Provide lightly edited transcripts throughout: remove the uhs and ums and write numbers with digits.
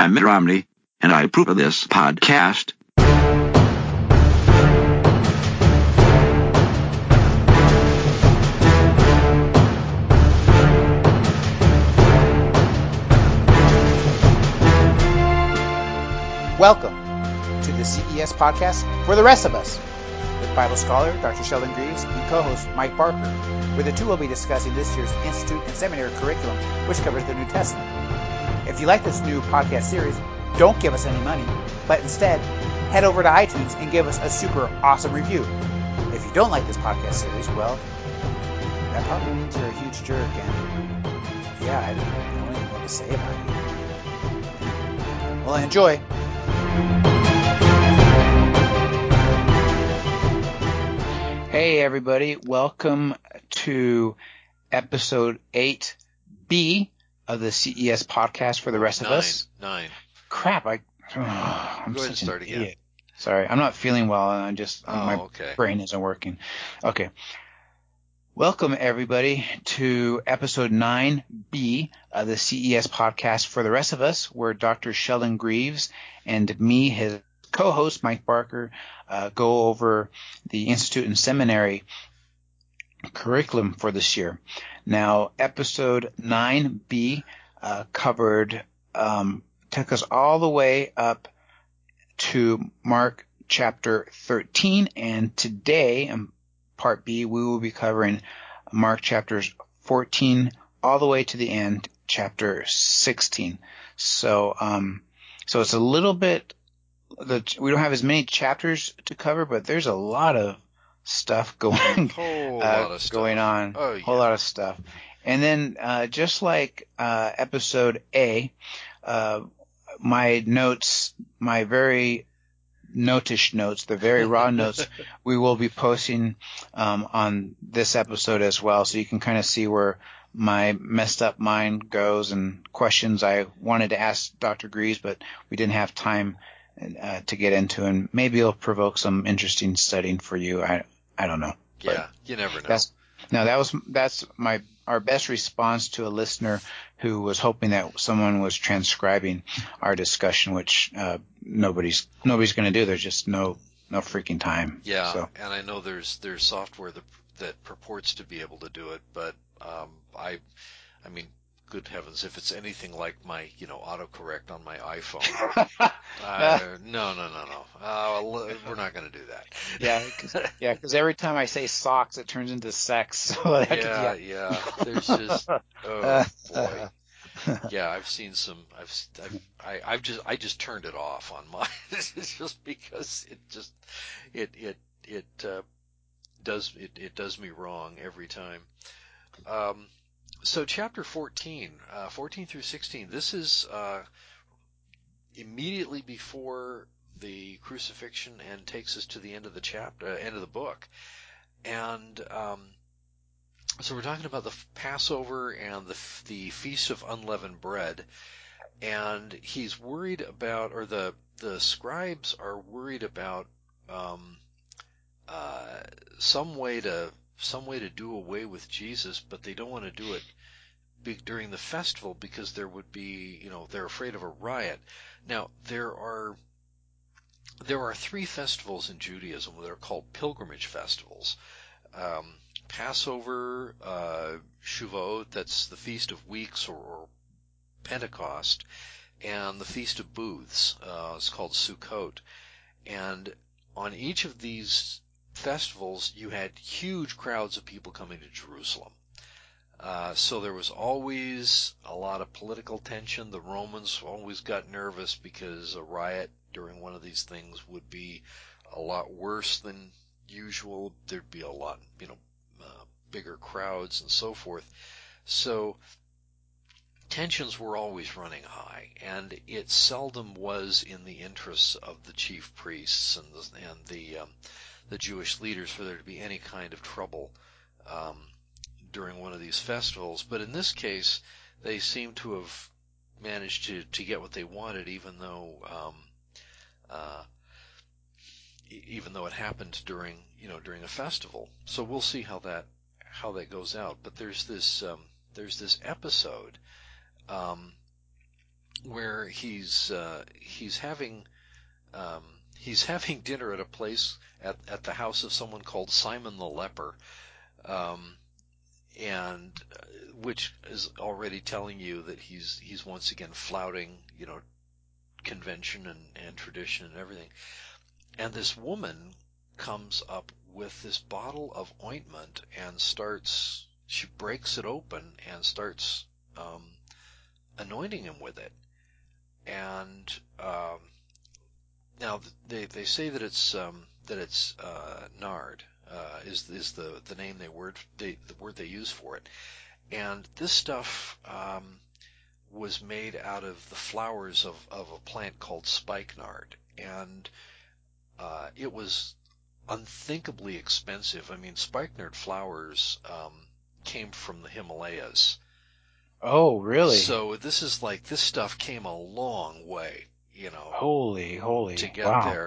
I'm Mitt Romney, and I approve of this podcast. Welcome to the CES podcast for the rest of us, with Bible scholar Dr. Sheldon Greaves and co-host Mike Barker, where the two will be discussing this year's Institute and Seminary curriculum, which covers the New Testament. If you like this new podcast series, don't give us any money, but instead, head over to iTunes and give us a super awesome review. If you don't like this podcast series, well, that probably means you're a huge jerk, and yeah, I don't even know what to say about it. Well, enjoy. Hey everybody, welcome to episode 8B of the CES podcast for the rest of us. 9. Crap, I'm Go ahead and such start an again. idiot. Sorry, I'm not feeling well and my okay. brain isn't working. Okay. Welcome everybody to episode 9B of the CES podcast for the rest of us, where Dr. Sheldon Greaves and me, his co-host Mike Barker, go over the Institute and Seminary curriculum for this year. Now, episode 9B took us all the way up to Mark chapter 13, and today, in part B, we will be covering Mark chapters 14 all the way to the end, chapter 16. So it's a little bit, we don't have as many chapters to cover, but there's a lot of stuff going on. Oh, yeah. Whole lot of stuff. And then, just like, episode A, my notes, my very notish notes, the very raw notes, we will be posting, on this episode as well. So you can kind of see where my messed up mind goes and questions I wanted to ask Dr. Greaves, but we didn't have time to get into, and maybe it'll provoke some interesting studying for you. I don't know. Yeah, you never know. That's our best response to a listener who was hoping that someone was transcribing our discussion, which nobody's going to do. There's just no freaking time. Yeah, so. And I know there's software that purports to be able to do it, but I mean, good heavens, if it's anything like my autocorrect on my iPhone, no, we're not going to do that. Because every time I say socks, it turns into sex. So yeah. There's just oh boy. Yeah, I've seen some. I just turned it off on mine. It's just because it does me wrong every time. So chapter 14 through 16. This is immediately before the crucifixion and takes us to the end of the chapter, end of the book. And so we're talking about the Passover and the Feast of Unleavened Bread. And he's worried about, or the scribes are worried about some way to do away with Jesus, but they don't want to do it during the festival because there would be, they're afraid of a riot. Now, there are 3 festivals in Judaism that are called pilgrimage festivals. Passover, Shavuot, that's the Feast of Weeks or Pentecost, and the Feast of Booths, it's called Sukkot. And on each of these festivals, you had huge crowds of people coming to Jerusalem. So there was always a lot of political tension. The Romans always got nervous because a riot during one of these things would be a lot worse than usual. There'd be a lot, bigger crowds and so forth. So tensions were always running high, and it seldom was in the interests of the chief priests and the Jewish leaders for there to be any kind of trouble during one of these festivals. But in this case, they seem to have managed to get what they wanted, even though it happened during a festival. So we'll see how that goes out. But there's this episode where he's having dinner at a place at the house of someone called Simon the Leper, and which is already telling you that he's once again flouting, convention and tradition and everything. And this woman comes up with this bottle of ointment and she breaks it open and starts anointing him with it. And now they say that it's nard is the name the word they use for it. And this stuff was made out of the flowers of a plant called spikenard, and it was unthinkably expensive. I mean, spikenard flowers came from the Himalayas. Oh, really? So this stuff came a long way, Holy, to get wow. there.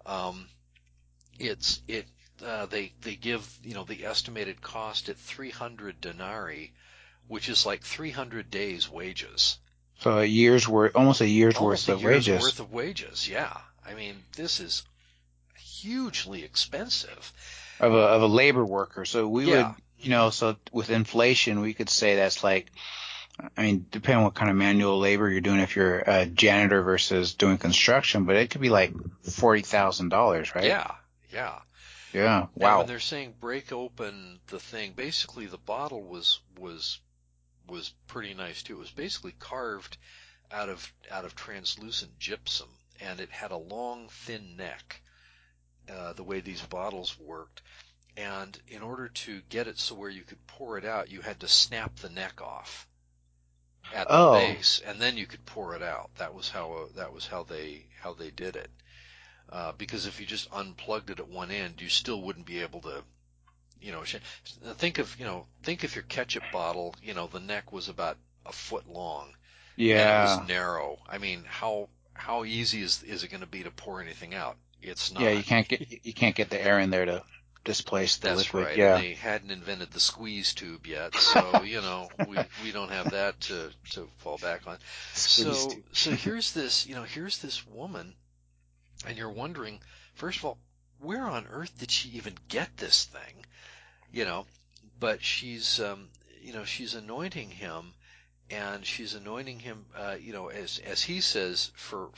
They give, the estimated cost at 300 denarii, which is like 300 days' wages. So almost a year's worth of wages. Worth of wages, yeah. I mean, this is hugely expensive. Of a labor worker. So we would, so with inflation, we could say that's like, I mean, depending on what kind of manual labor you're doing, if you're a janitor versus doing construction, but it could be like $40,000, right? Yeah. Yeah. Wow. Now, when they're saying break open the thing, basically the bottle was pretty nice too. It was basically carved out of translucent gypsum, and it had a long, thin neck, the way these bottles worked. And in order to get it so where you could pour it out, you had to snap the neck off at the base, and then you could pour it out. That was how they did it. Because if you just unplugged it at one end, you still wouldn't be able to, think if your ketchup bottle, the neck was about a foot long. Yeah. And it was narrow. I mean, how easy is it going to be to pour anything out? It's not. Yeah, you can't get the air in there to displace the That's liquid. right. Yeah. And they hadn't invented the squeeze tube yet, so we don't have that to fall back on. So here's this woman, and you're wondering, first of all, where on earth did she even get this thing? But she's she's anointing him, and she's anointing him as he says for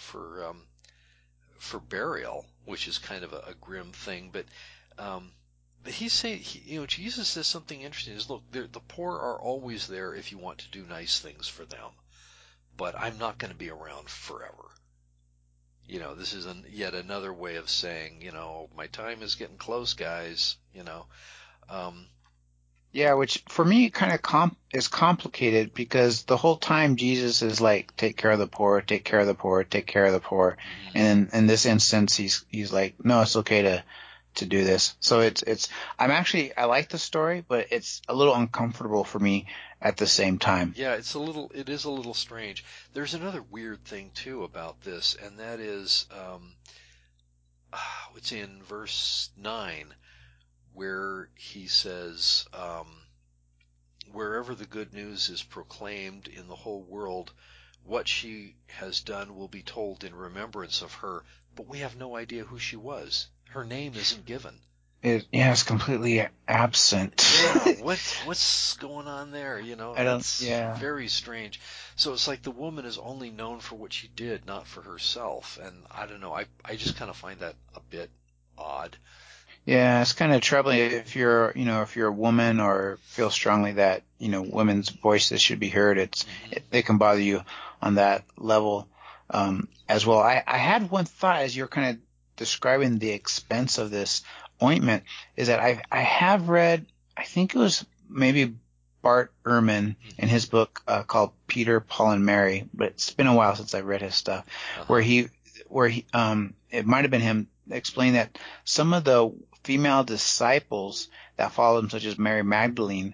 burial, which is kind of a grim thing, but he's saying, Jesus says something interesting. Is, look, the poor are always there if you want to do nice things for them, but I'm not going to be around forever. This is yet another way of saying, my time is getting close, guys. Yeah, which for me kind of is complicated, because the whole time Jesus is like, take care of the poor, take care of the poor, take care of the poor. Mm-hmm. And in this instance, he's like, no, it's okay to do this. So I like the story, but it's a little uncomfortable for me at the same time. Yeah, it is a little strange. There's another weird thing too about this, and that is, it's in verse 9, where he says, wherever the good news is proclaimed in the whole world, what she has done will be told in remembrance of her, but we have no idea who she was. Her name isn't given. It's completely absent. Yeah, what's going on there? It's very strange. So it's like the woman is only known for what she did, not for herself. And I don't know, I just kind of find that a bit odd. Yeah, it's kind of troubling if you're a woman or feel strongly that, women's voices should be heard. It can bother you on that level, as well. I had one thought as you're kind of describing the expense of this ointment, is that I have read, I think it was maybe Bart Ehrman in his book, called Peter, Paul and Mary, but it's been a while since I read his stuff, where he, it might have been him, explained that some of the female disciples that followed him, such as Mary Magdalene,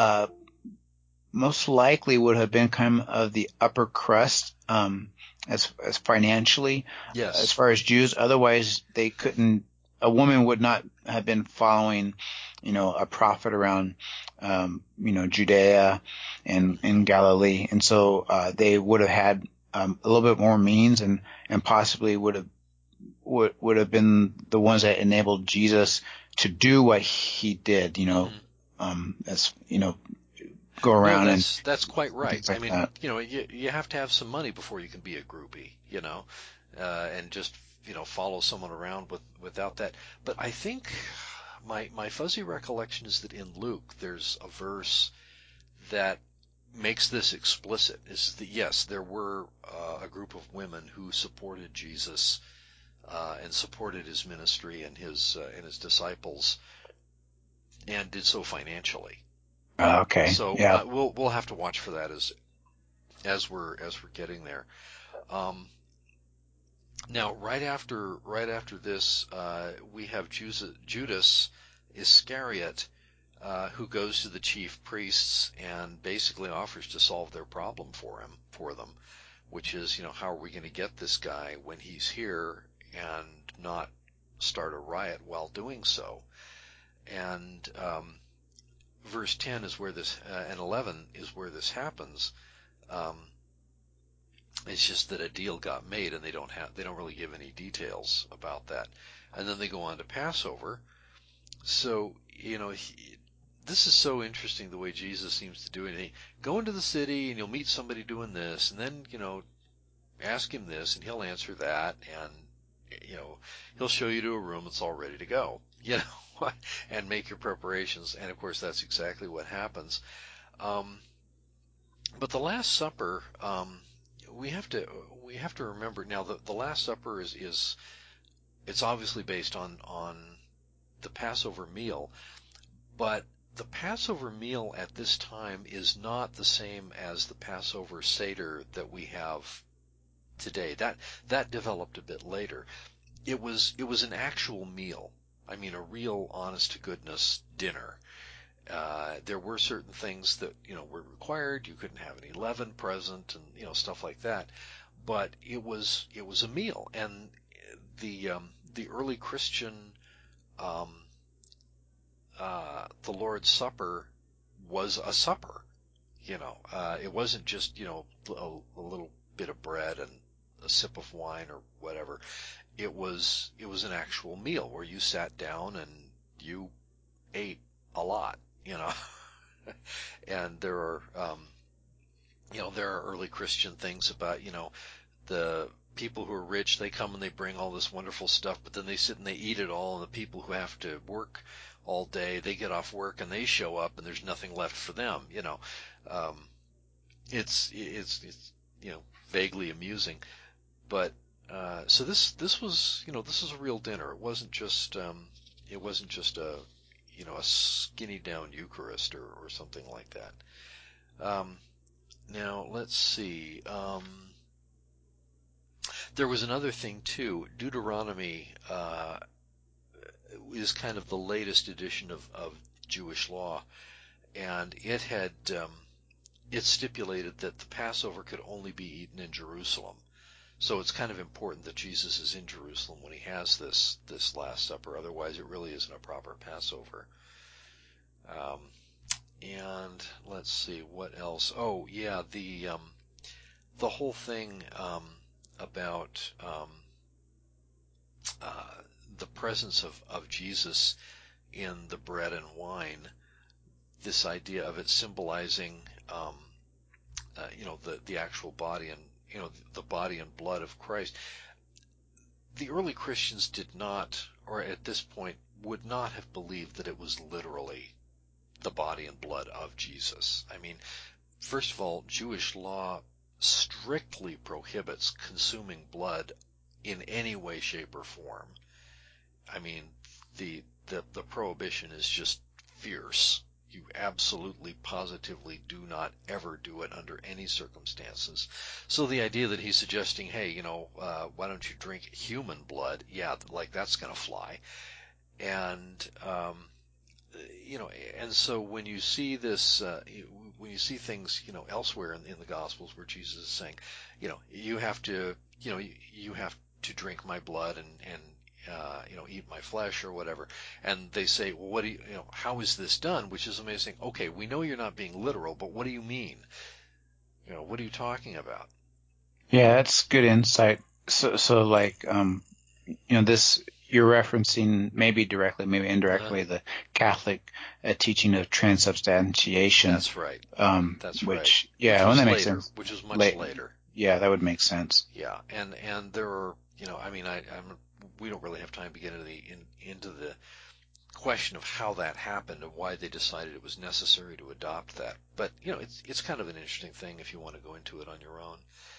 most likely would have been kind of the upper crust, as financially, yes, as far as Jews. Otherwise, a woman would not have been following, a prophet around, Judea and in Galilee. And so, they would have had a little bit more means, and possibly would have been the ones that enabled Jesus to do what he did. As go around that's quite right. things like I mean, that. you have to have some money before you can be a groupie, and just follow someone around without that. But I think my fuzzy recollection is that in Luke there's a verse that makes this explicit. Is that yes, there were a group of women who supported Jesus and supported his ministry and his disciples, and did so financially. Okay. So yeah. we'll have to watch for that as we're getting there. Now, right after this, we have Judas Iscariot, who goes to the chief priests and basically offers to solve their problem for them, which is, how are we going to get this guy when he's here and not start a riot while doing so? And verse 10 is where this, and 11 is where this happens. It's just that a deal got made, and they don't really give any details about that. And then they go on to Passover. So, this is so interesting the way Jesus seems to do it. Go into the city and you'll meet somebody doing this, and then, ask him this and he'll answer that, and, he'll show you to a room that's all ready to go, and make your preparations. And of course, that's exactly what happens. But the Last Supper, we have to remember now the Last Supper is it's obviously based on the Passover meal, but the Passover meal at this time is not the same as the Passover Seder that we have today. That developed a bit later. It was an actual meal. I mean, a real honest to goodness dinner. There were certain things that, were required. You couldn't have any leaven present and, stuff like that. But it was a meal. And the early Christian, the Lord's Supper was a supper. It wasn't just, a little bit of bread and a sip of wine or whatever. It was an actual meal where you sat down and you ate a lot. And there are, there are early Christian things about, the people who are rich, they come and they bring all this wonderful stuff, but then they sit and they eat it all, and the people who have to work all day, they get off work and they show up and there's nothing left for them, it's vaguely amusing. But, so this was, this is a real dinner. It wasn't just a, a skinny down Eucharist or something like that. Now let's see. There was another thing too. Deuteronomy is kind of the latest edition of Jewish law, and it had it stipulated that the Passover could only be eaten in Jerusalem. So it's kind of important that Jesus is in Jerusalem when he has this Last Supper. Otherwise, it really isn't a proper Passover. And let's see what else. Oh yeah, the whole thing about the presence of Jesus in the bread and wine. This idea of it symbolizing, the actual body and the body and blood of Christ. The early Christians did not, or at this point would not have believed that it was literally the body and blood of Jesus. I mean, first of all, Jewish law strictly prohibits consuming blood in any way, shape, or form. I mean, the prohibition is just fierce. You absolutely, positively do not ever do it under any circumstances. So the idea that he's suggesting, hey, why don't you drink human blood? Yeah, like that's going to fly. And, and so when you see this, when you see things, elsewhere in the Gospels where Jesus is saying, you have to drink my blood and eat my flesh or whatever. And they say, well, what do you, how is this done? Which is amazing. Okay, we know you're not being literal, but what do you mean? What are you talking about? Yeah, that's good insight. So like, this, you're referencing maybe directly, maybe indirectly, the Catholic teaching of transubstantiation. That's right. That's right. Which, yeah, Which that was makes later, sense. which was much later. Yeah, that would make sense. Yeah, and there are, I mean, we don't really have time to get into the question of how that happened and why they decided it was necessary to adopt that. But it's kind of an interesting thing if you want to go into it on your own.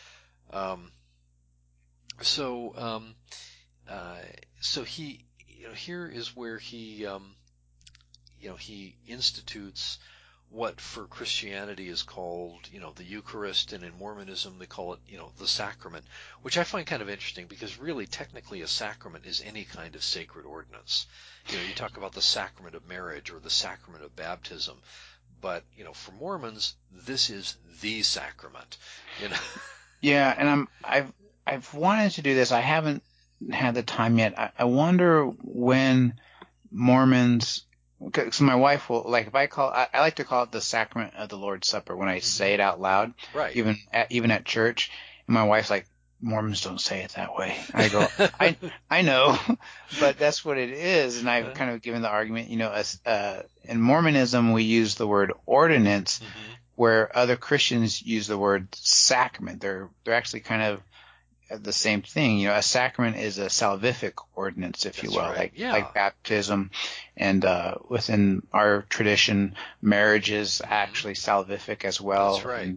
So he, here is where he, he institutes what for Christianity is called, the Eucharist, and in Mormonism they call it, the sacrament, which I find kind of interesting because really technically a sacrament is any kind of sacred ordinance. You talk about the sacrament of marriage or the sacrament of baptism, but, for Mormons, this is the sacrament, Yeah, and I've wanted to do this. I haven't had the time yet. I wonder when Mormons, because my wife will, like, if I like to call it the sacrament of the Lord's Supper when I say it out loud, Right. even at church. And my wife's like, Mormons don't say it that way. I go, I know, but that's what it is. And I've kind of given the argument, in Mormonism we use the word ordinance, where other Christians use the word sacrament. They're actually kind of the same thing. A sacrament is a salvific ordinance, if you will, right. like baptism. And within our tradition, marriage is actually salvific as well. That's right.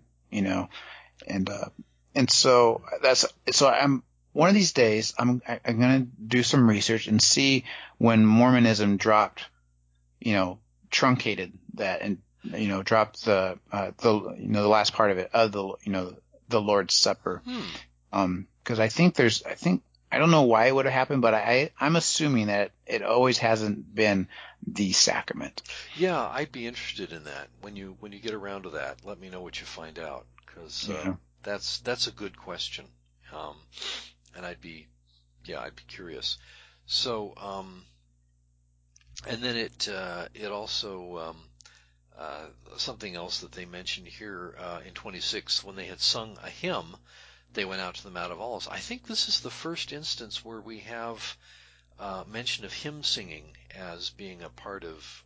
And so I'm one of these days I'm going to do some research and see when Mormonism dropped, truncated that and dropped the last part of it, of the Lord's Supper. Because I don't know why it would have happened, but I'm assuming that it always hasn't been the sacrament. Yeah, I'd be interested in that. When you get around to that, let me know what you find out, because that's a good question. And I'd be curious. So, and then it also, something else that they mentioned here, in 26, when they had sung a hymn, they went out to the Mount of Olives. I think this is the first instance where we have mention of hymn singing as being a part of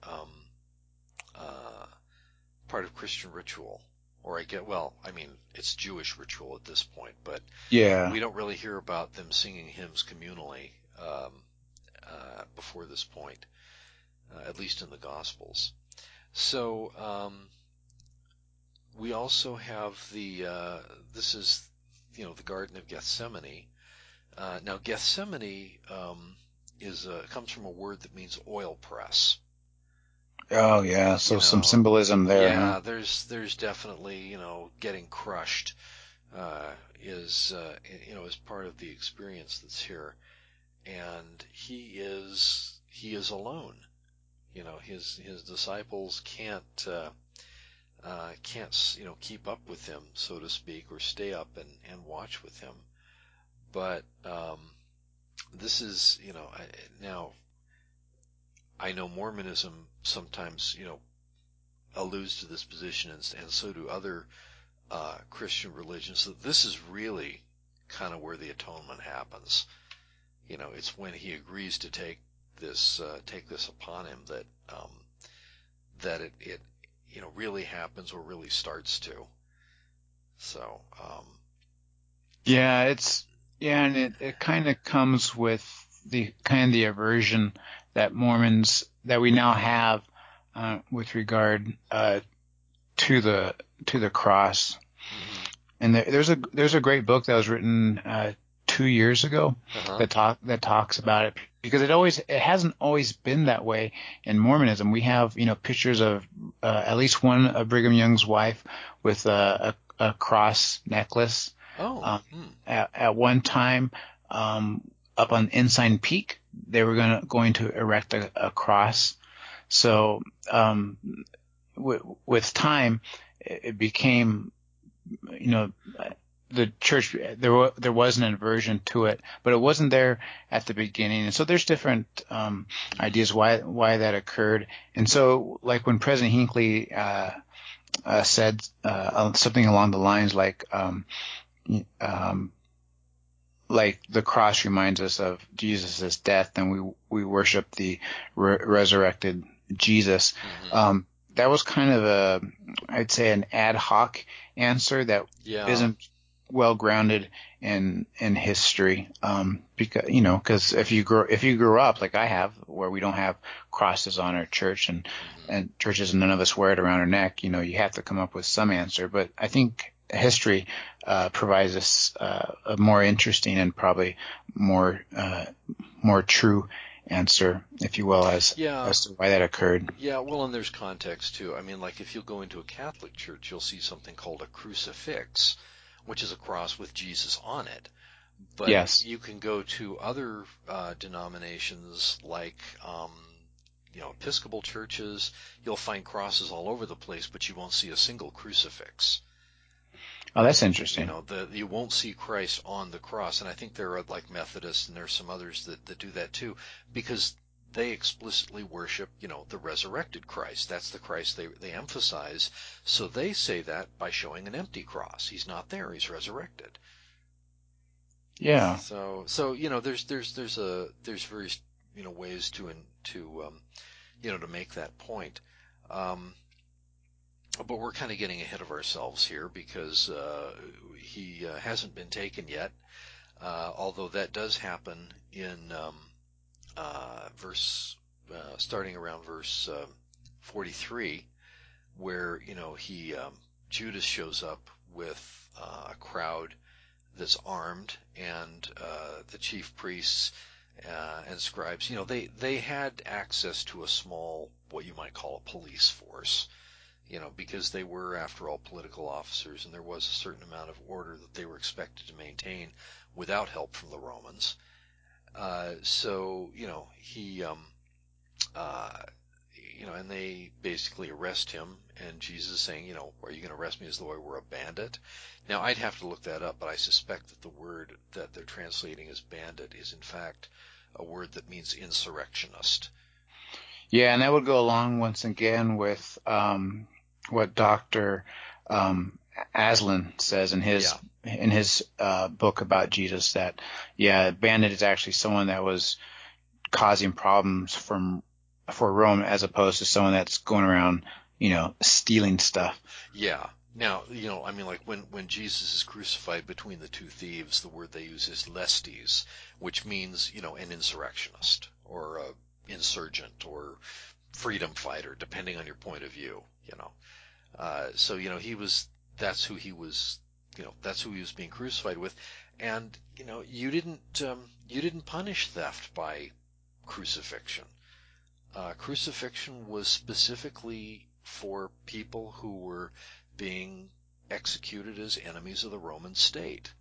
Christian ritual. Or it's Jewish ritual at this point, but we don't really hear about them singing hymns communally before this point, at least in the Gospels. So we also have this is the Garden of Gethsemane. Now Gethsemane comes from a word that means oil press. Oh yeah, so some symbolism there. Yeah, huh? there's definitely getting crushed is part of the experience that's here, and he is alone. His disciples can't keep up with him, so to speak, or stay up and watch with him. But this is now I know Mormonism sometimes alludes to this position, and so do other Christian religions. So this is really kind of where the atonement happens. It's when he agrees to take this upon him that it really happens, or really starts to. So and it kind of comes with the aversion that Mormons that we now have with regard to the cross. And there's a great book that was written 2 years ago that talks about it, because it hasn't always been that way in Mormonism. We have pictures of at least one of Brigham Young's wife with a cross necklace. At one time, up on Ensign Peak, they were going to erect a cross. So with time, it became, the church, there was an aversion to it, but it wasn't there at the beginning. And so there's different ideas why that occurred. And so, like when President Hinckley said something along the lines like, like the cross reminds us of Jesus' death, and we worship the resurrected Jesus. Mm-hmm. That was kind of I'd say an ad hoc answer that isn't well grounded in history. Because if you grew up like I have, where we don't have crosses on our church and churches, and none of us wear it around our neck, you have to come up with some answer. But I think history provides us a more interesting and probably more true answer, if you will, as to why that occurred. Yeah, well, and there's context too. I mean, like if you'll go into a Catholic church, you'll see something called a crucifix, which is a cross with Jesus on it. But yes, you can go to other denominations like Episcopal churches. You'll find crosses all over the place, but you won't see a single crucifix. Oh, that's interesting. You won't see Christ on the cross, and I think there are like Methodists and there's some others that do that too, because they explicitly worship, the resurrected Christ. That's the Christ they emphasize. So they say that by showing an empty cross. He's not there. He's resurrected. Yeah. So there's various ways to make that point. But we're kind of getting ahead of ourselves here because he hasn't been taken yet. Although that does happen in starting around verse 43, where Judas shows up with a crowd that's armed, and the chief priests and scribes, they had access to a small, what you might call a police force, because they were, after all, political officers, and there was a certain amount of order that they were expected to maintain without help from the Romans. So he, and they basically arrest him, and Jesus is saying, are you going to arrest me as though I were a bandit? Now, I'd have to look that up, but I suspect that the word that they're translating as bandit is, in fact, a word that means insurrectionist. Yeah, and that would go along once again with what Dr. Aslan says in his book about Jesus, that bandit is actually someone that was causing problems for Rome, as opposed to someone that's going around stealing stuff. Yeah. Now, like when Jesus is crucified between the two thieves, the word they use is lestes, which means an insurrectionist or a insurgent or freedom fighter, depending on your point of view. So that's who he was being crucified with, and you didn't punish theft by crucifixion. Crucifixion was specifically for people who were being executed as enemies of the Roman state.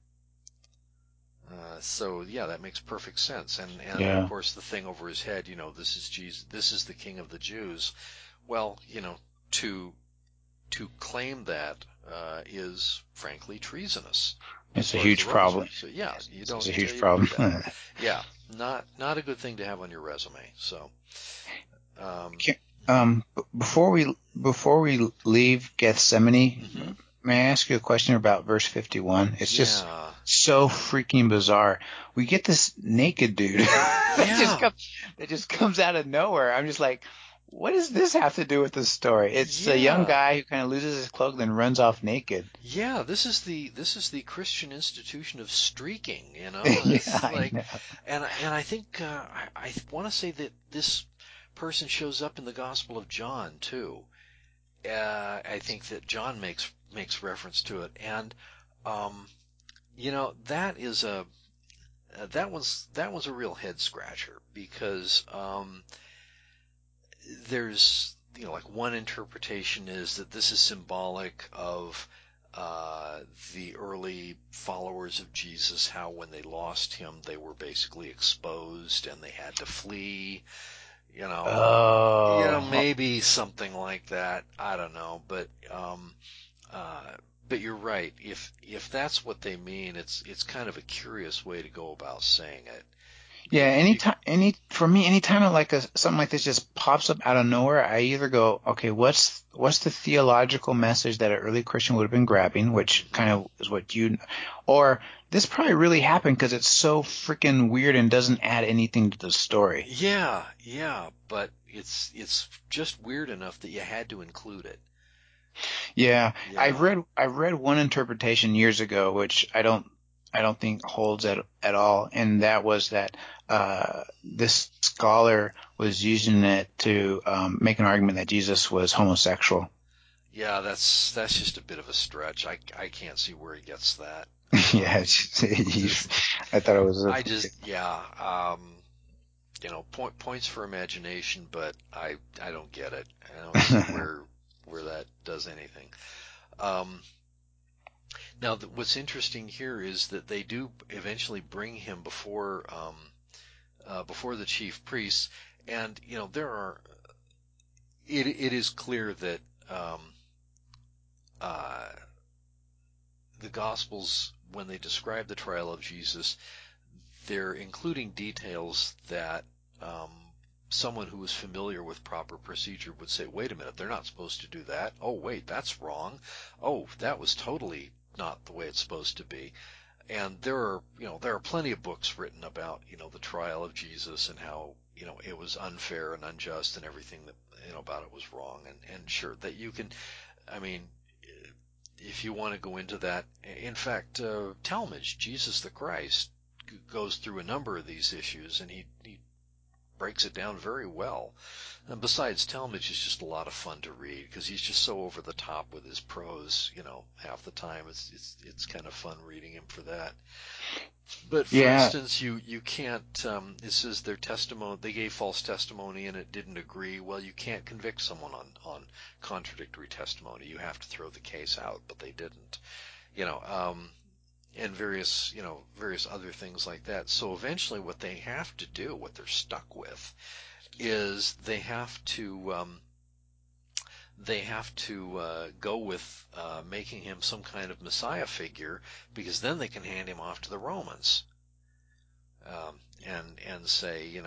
So that makes perfect sense. And of course the thing over his head, this is Jesus, this is the King of the Jews. Well, to claim that is frankly treasonous. It's a huge problem. So you don't. It's a huge problem. Yeah, not a good thing to have on your resume. So. Before we leave Gethsemane, may I ask you a question about verse 51? It's just so freaking bizarre. We get this naked dude that just comes out of nowhere. I'm just like, what does this have to do with the story? It's a young guy who kind of loses his cloak, then runs off naked. Yeah, this is the Christian institution of streaking. I know. And I think I want to say that this person shows up in the Gospel of John too. I think that John makes reference to it, and that is that was a real head scratcher, because there's like one interpretation is that this is symbolic of the early followers of Jesus, how when they lost him they were basically exposed and they had to flee. Maybe something like that. I don't know, but you're right. If that's what they mean, it's kind of a curious way to go about saying it. Yeah, anytime like something like this just pops up out of nowhere, I either go, okay, what's the theological message that an early Christian would have been grabbing, which kind of is what or this probably really happened because it's so freaking weird and doesn't add anything to the story. Yeah, but it's just weird enough that you had to include it. Yeah, Yeah. I've read one interpretation years ago, which I don't think holds at all, and that was that this scholar was using it to make an argument that Jesus was homosexual. Yeah, that's just a bit of a stretch. I can't see where he gets that. Yeah, I thought it was. Points for imagination, but I don't get it. I don't see where that does anything. Now, what's interesting here is that they do eventually bring him before the chief priests, and it is clear that the Gospels, when they describe the trial of Jesus, they're including details that someone who is familiar with proper procedure would say, wait a minute, they're not supposed to do that. Oh, wait, that's wrong. Oh, that was totally not the way it's supposed to be. And there are plenty of books written about, the trial of Jesus and how, it was unfair and unjust and everything that, about it was wrong. And sure, that you can, I mean, if you want to go into that, in fact, Talmage, Jesus the Christ, goes through a number of these issues, and he breaks it down very well. And besides, Talmage is just a lot of fun to read because he's just so over the top with his prose. Half the time it's kind of fun reading him for that. But for instance, you can't. It says their testimony, they gave false testimony and it didn't agree. Well, you can't convict someone on contradictory testimony. You have to throw the case out, but they didn't. And various other things like that. So eventually what they have to do, what they're stuck with, is they have to go with making him some kind of Messiah figure, because then they can hand him off to the Romans, and say, you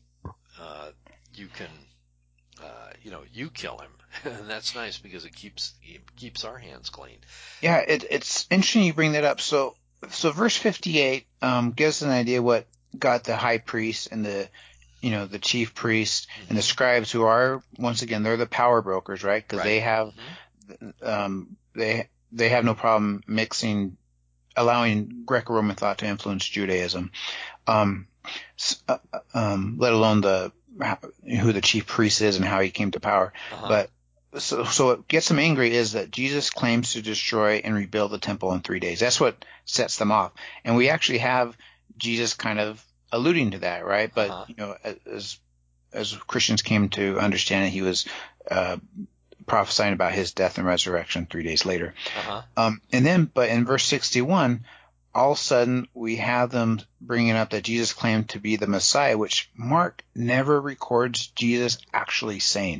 can, you kill him, and that's nice because it keeps our hands clean. Yeah, it's interesting you bring that up. So verse 58 gives an idea what got the high priest and the chief priest and the scribes, who are, once again, they're the power brokers, right? Because they have they have no problem allowing Greco-Roman thought to influence Judaism, let alone who the chief priest is and how he came to power. But so what gets them angry is that Jesus claims to destroy and rebuild the temple in 3 days. That's what sets them off. And we actually have Jesus kind of alluding to that, right? But as Christians came to understand it, he was prophesying about his death and resurrection 3 days later. But in verse 61, all of a sudden we have them bringing up that Jesus claimed to be the Messiah, which Mark never records Jesus actually saying.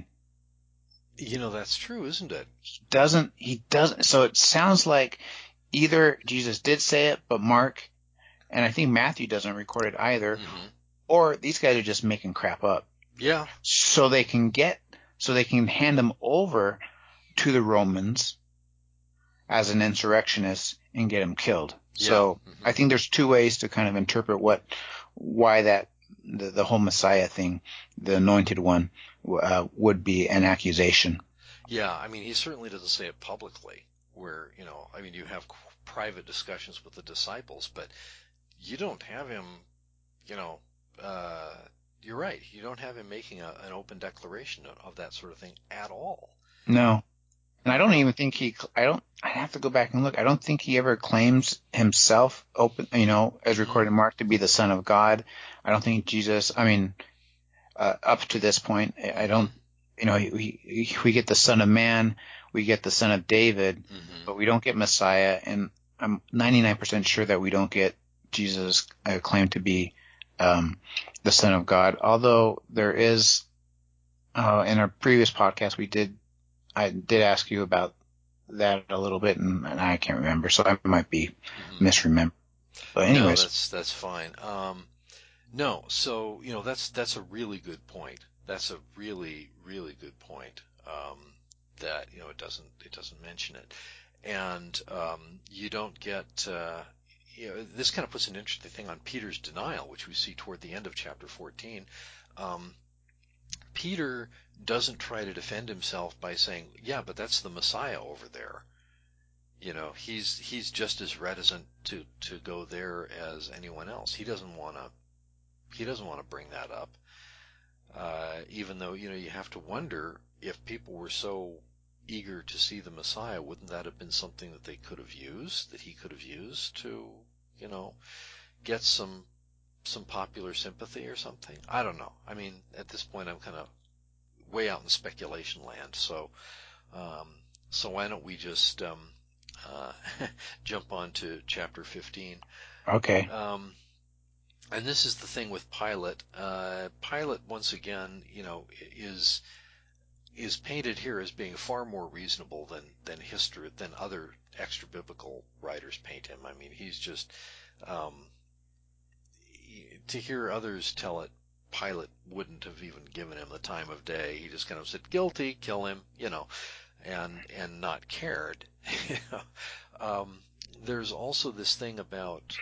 That's true, isn't it? He doesn't. So it sounds like either Jesus did say it, but Mark, and I think Matthew doesn't record it either, or these guys are just making crap up. Yeah. So they can hand him over to the Romans as an insurrectionist and get him killed. Yeah. So I think there's two ways to kind of interpret why that the whole Messiah thing, the anointed one, would be an accusation. Yeah, I mean, he certainly doesn't say it publicly, where, you have private discussions with the disciples, but you don't have him, you're right, you don't have him making an open declaration of that sort of thing at all. No. And I don't even think I have to go back and look. I don't think he ever claims himself as recorded in Mark, to be the Son of God. I don't think Jesus, up to this point, I don't, we get the Son of Man, we get the Son of David, but we don't get Messiah. And I'm 99% sure that we don't get Jesus claimed to be, the Son of God. Although there is, in our previous podcast, I did ask you about that a little bit, and I can't remember, so I might be misremembering. But anyways, no, that's fine. No, so that's a really good point. That's a really really good point. That it doesn't mention it, and you don't get this kind of puts an interesting thing on Peter's denial, which we see toward the end of chapter 14. Peter doesn't try to defend himself by saying, "Yeah, but that's the Messiah over there." He's just as reticent to go there as anyone else. He doesn't want to bring that up, even though you have to wonder if people were so eager to see the Messiah, wouldn't that have been something that he could have used to get some popular sympathy or something? I don't know. I mean, at this point, I'm kind of way out in speculation land. So why don't we just jump on to chapter 15? Okay. And this is the thing with Pilate. Pilate, once again, is painted here as being far more reasonable than other extra biblical writers paint him. I mean, he's just to hear others tell it, Pilate wouldn't have even given him the time of day. He just kind of said, "Guilty, kill him," and not cared. There's also this thing about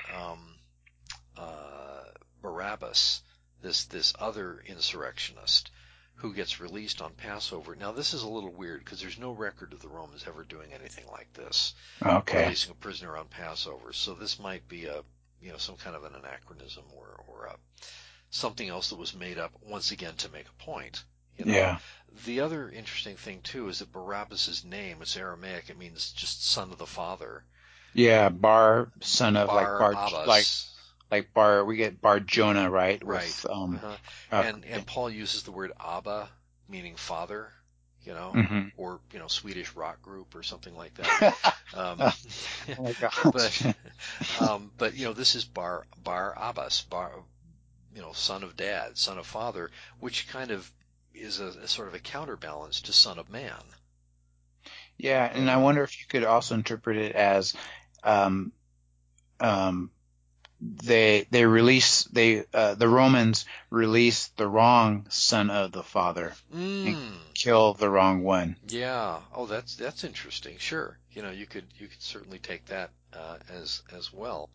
Barabbas, this other insurrectionist who gets released on Passover. Now, this is a little weird because there's no record of the Romans ever doing anything like this, releasing a prisoner on Passover. So this might be some kind of an anachronism or something else that was made up once again to make a point. Yeah. The other interesting thing too is that Barabbas's name, it's Aramaic, it means just son of the father. Yeah, Bar, son of Bar Abbas. like Bar. We get Bar Jonah, right? Right. With, and Paul uses the word Abba, meaning father. Mm-hmm. Or Swedish rock group or something like that. Oh my gosh. But this is Bar Abbas, son of dad, son of father, which kind of is a sort of a counterbalance to son of man. Yeah, and I wonder if you could also interpret it as the Romans release the wrong son of the father and kill the wrong one. Yeah. Oh, that's interesting. Sure. You could certainly take that as well.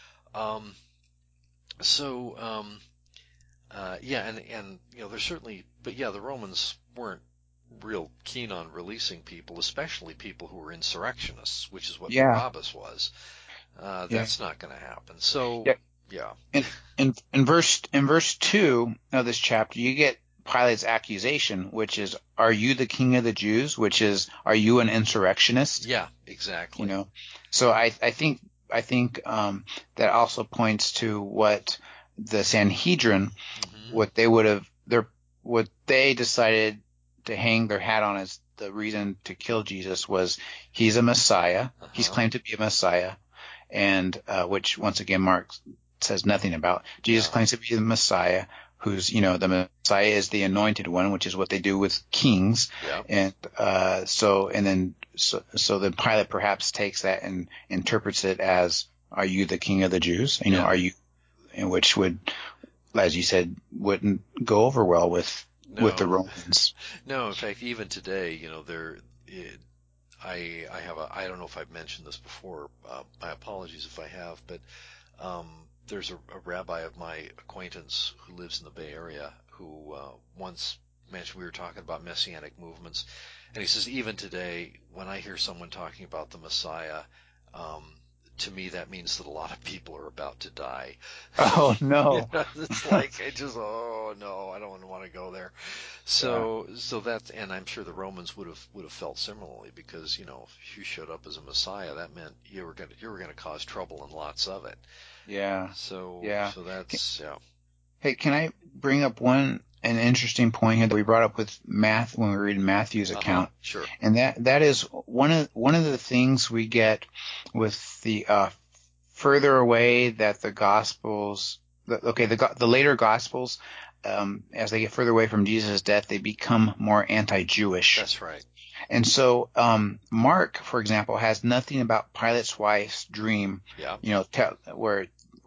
Yeah, and there's certainly, but yeah, the Romans weren't real keen on releasing people, especially people who were insurrectionists, which is what Barabbas was. That's not going to happen. So, yeah. In verse 2 of this chapter, you get Pilate's accusation, which is, "Are you the king of the Jews?" Which is, "Are you an insurrectionist?" Yeah, exactly. So I think that also points to what the Sanhedrin, what they decided to hang their hat on as the reason to kill Jesus was he's a Messiah. He's claimed to be a Messiah, and which once again Mark says nothing about. Jesus claims to be the Messiah, who's the Messiah is the anointed one, which is what they do with kings. Yeah. And so then Pilate perhaps takes that and interprets it as, "Are you the king of the Jews?" Are you, which would, as you said, wouldn't go over well with the Romans. No, in fact, even today, I don't know if I've mentioned this before. My apologies if I have, but there's a rabbi of my acquaintance who lives in the Bay Area who once mentioned, we were talking about messianic movements, and he says, even today, when I hear someone talking about the Messiah, to me that means that a lot of people are about to die. Oh no! It's like oh no, I don't want to go there. So that's, and I'm sure the Romans would have felt similarly, because if you showed up as a Messiah, that meant you were gonna cause trouble, and lots of it. Yeah. So that's Hey, can I bring up an interesting point here that we brought up with when we were reading Matthew's account? Sure. And that is one of the things we get with the further away that the Gospels, the later Gospels, as they get further away from Jesus' death, they become more anti-Jewish. That's right. And so Mark, for example, has nothing about Pilate's wife's dream. Yeah. Where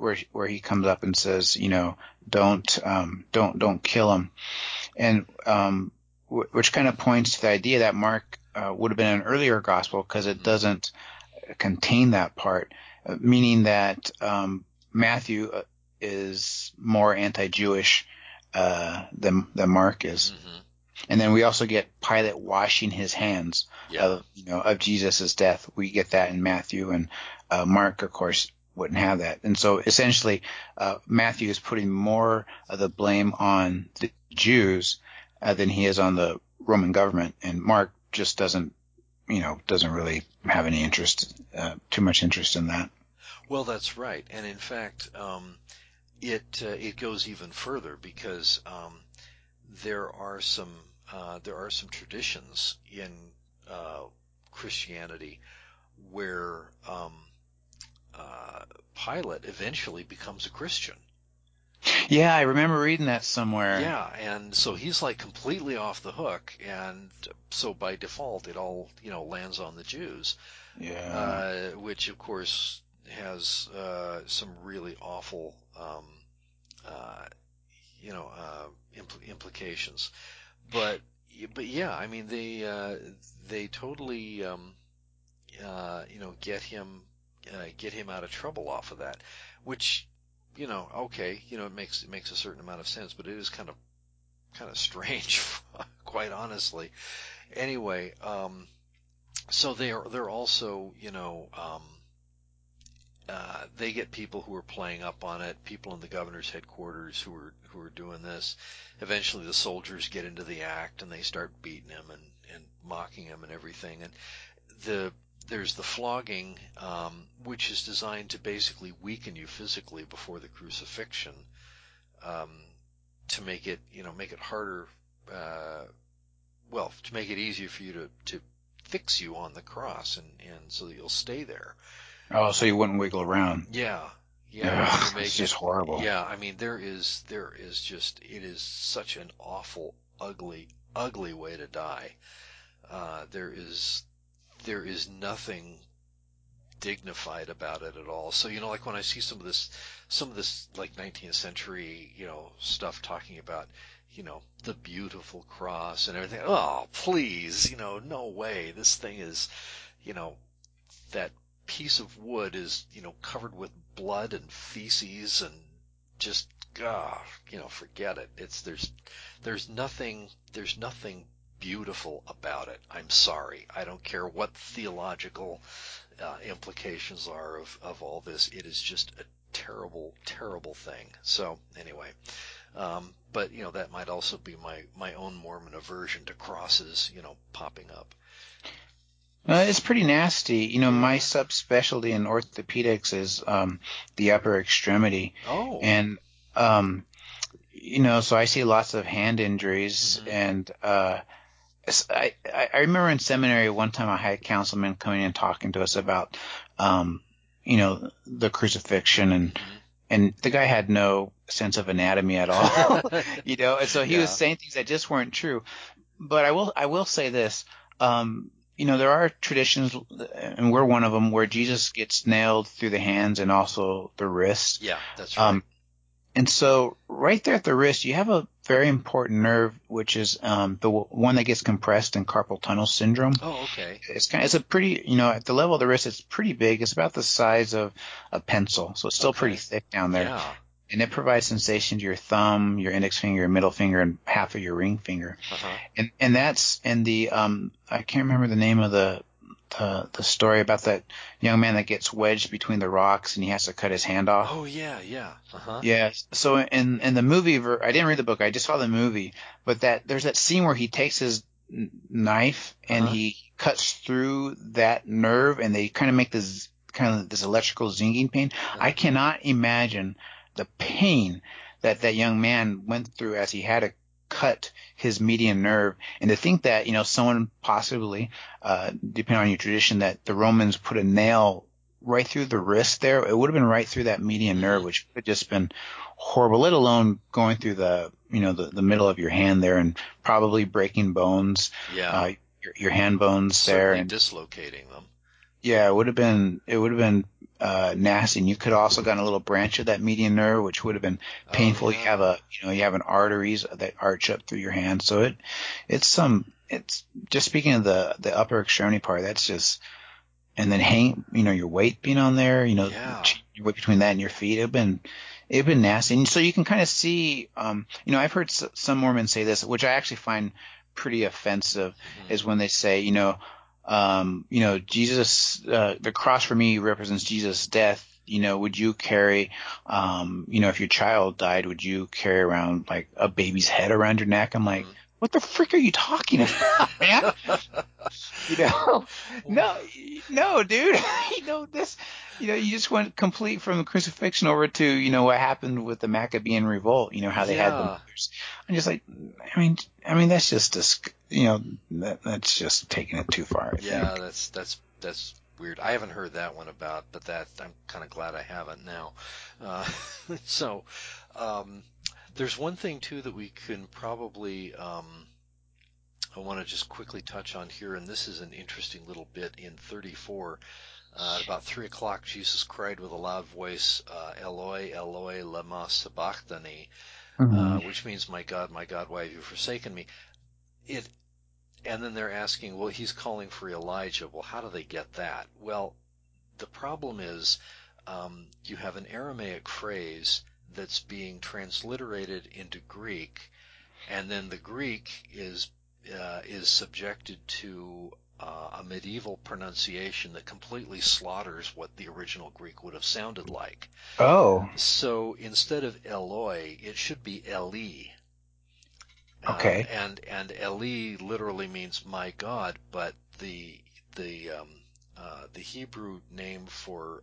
where he comes up and says, don't kill him, and which kind of points to the idea that Mark would have been an earlier gospel because it doesn't contain that part, meaning that Matthew is more anti-Jewish than Mark is. Mm-hmm. And then we also get Pilate washing his hands of Jesus' death. We get that in Matthew, and Mark, of course, wouldn't have that. And so essentially, Matthew is putting more of the blame on the Jews than he is on the Roman government, and Mark just doesn't really have any interest, too much interest in that. Well, that's right, and in fact, it goes even further because there are some traditions in Christianity where Pilate eventually becomes a Christian. Yeah, I remember reading that somewhere. Yeah, and so he's like completely off the hook, and so by default it all lands on the Jews. Yeah. Which of course has some really awful implications. But yeah, I mean they totally get him out of trouble off of that, which okay, it makes a certain amount of sense, but it is kind of strange, quite honestly. Anyway, so they're also they get people who are playing up on it, people in the governor's headquarters who are doing this. Eventually the soldiers get into the act and they start beating him and mocking him and everything. And there's the flogging, which is designed to basically weaken you physically before the crucifixion, to make it harder, to make it easier for you to fix you on the cross and so that you'll stay there. Oh, so you wouldn't wiggle around. Yeah. Ugh, it's just horrible. Yeah, I mean, there is just, it is such an awful, ugly way to die. There is nothing dignified about it at all. So, like when I see some of this like 19th century, stuff talking about, the beautiful cross and everything. Oh, please, no way. This thing is, that piece of wood is, covered with blood and feces and just, forget it. There's nothing beautiful about it. I'm sorry. I don't care what theological implications are of all this. It is just a terrible, terrible thing. So anyway, but that might also be my own Mormon aversion to crosses, popping up. It's pretty nasty. My subspecialty in orthopedics is the upper extremity. Oh. And so I see lots of hand injuries, Mm-hmm. and I remember in seminary one time I had a councilman coming and talking to us about the crucifixion, and the guy had no sense of anatomy at all. And so he was saying things that just weren't true. But I will say this, there are traditions, and we're one of them, where Jesus gets nailed through the hands and also the wrist. Yeah, that's right. And so right there at the wrist, you have a very important nerve, which is the one that gets compressed in carpal tunnel syndrome. Oh, okay. It's a pretty, at the level of the wrist, it's pretty big. It's about the size of a pencil, so it's still pretty thick down there. Yeah. And it provides sensation to your thumb, your index finger, your middle finger, and half of your ring finger. Uh-huh. And that's in the I can't remember the name of the story about that young man that gets wedged between the rocks and he has to cut his hand off. Oh yeah. Uh-huh. Yeah. So in the movie, I didn't read the book. I just saw the movie. But there's that scene where he takes his knife and he cuts through that nerve, and they kind of make this electrical zinging pain. I cannot imagine the pain that young man went through as he had to cut his median nerve. And to think that, someone possibly, depending on your tradition, that the Romans put a nail right through the wrist there, it would have been right through that median nerve, which would have just been horrible, let alone going through the middle of your hand there and probably breaking bones, Yeah. your hand bones Certainly there. And dislocating them. Yeah, it would have been nasty. And you could have also gotten a little branch of that median nerve, which would have been painful. Oh, yeah. You have an arteries that arch up through your hand. So it's just speaking of the upper extremity part, that's just, and then your weight being on there, Yeah. your weight between that and your feet, it'd been nasty. And so you can kind of see, I've heard some Mormons say this, which I actually find pretty offensive, is when they say, Jesus, the cross for me represents Jesus' death. Would you carry, if your child died, would you carry around like a baby's head around your neck? I'm like, what the frick are you talking about, man? No, dude. You just went complete from the crucifixion over to, what happened with the Maccabean revolt, how they had them. I'm just like, I mean, that's just, that's just taking it too far, I think. That's weird. I haven't heard that one but that I'm kind of glad I haven't now. Uh, so, there's one thing too that we can probably, I want to just quickly touch on here, and this is an interesting little bit in 34. At about 3 o'clock, Jesus cried with a loud voice, Eloi, Eloi, lema sabachthani, which means, my God, why have you forsaken me? And then they're asking, well, he's calling for Elijah. Well, how do they get that? Well, the problem is, you have an Aramaic phrase that's being transliterated into Greek, and then the Greek is subjected to a medieval pronunciation that completely slaughters what the original Greek would have sounded like. Oh. So instead of Eloi, it should be Eli. Okay. And Eli literally means my God, but the Hebrew name for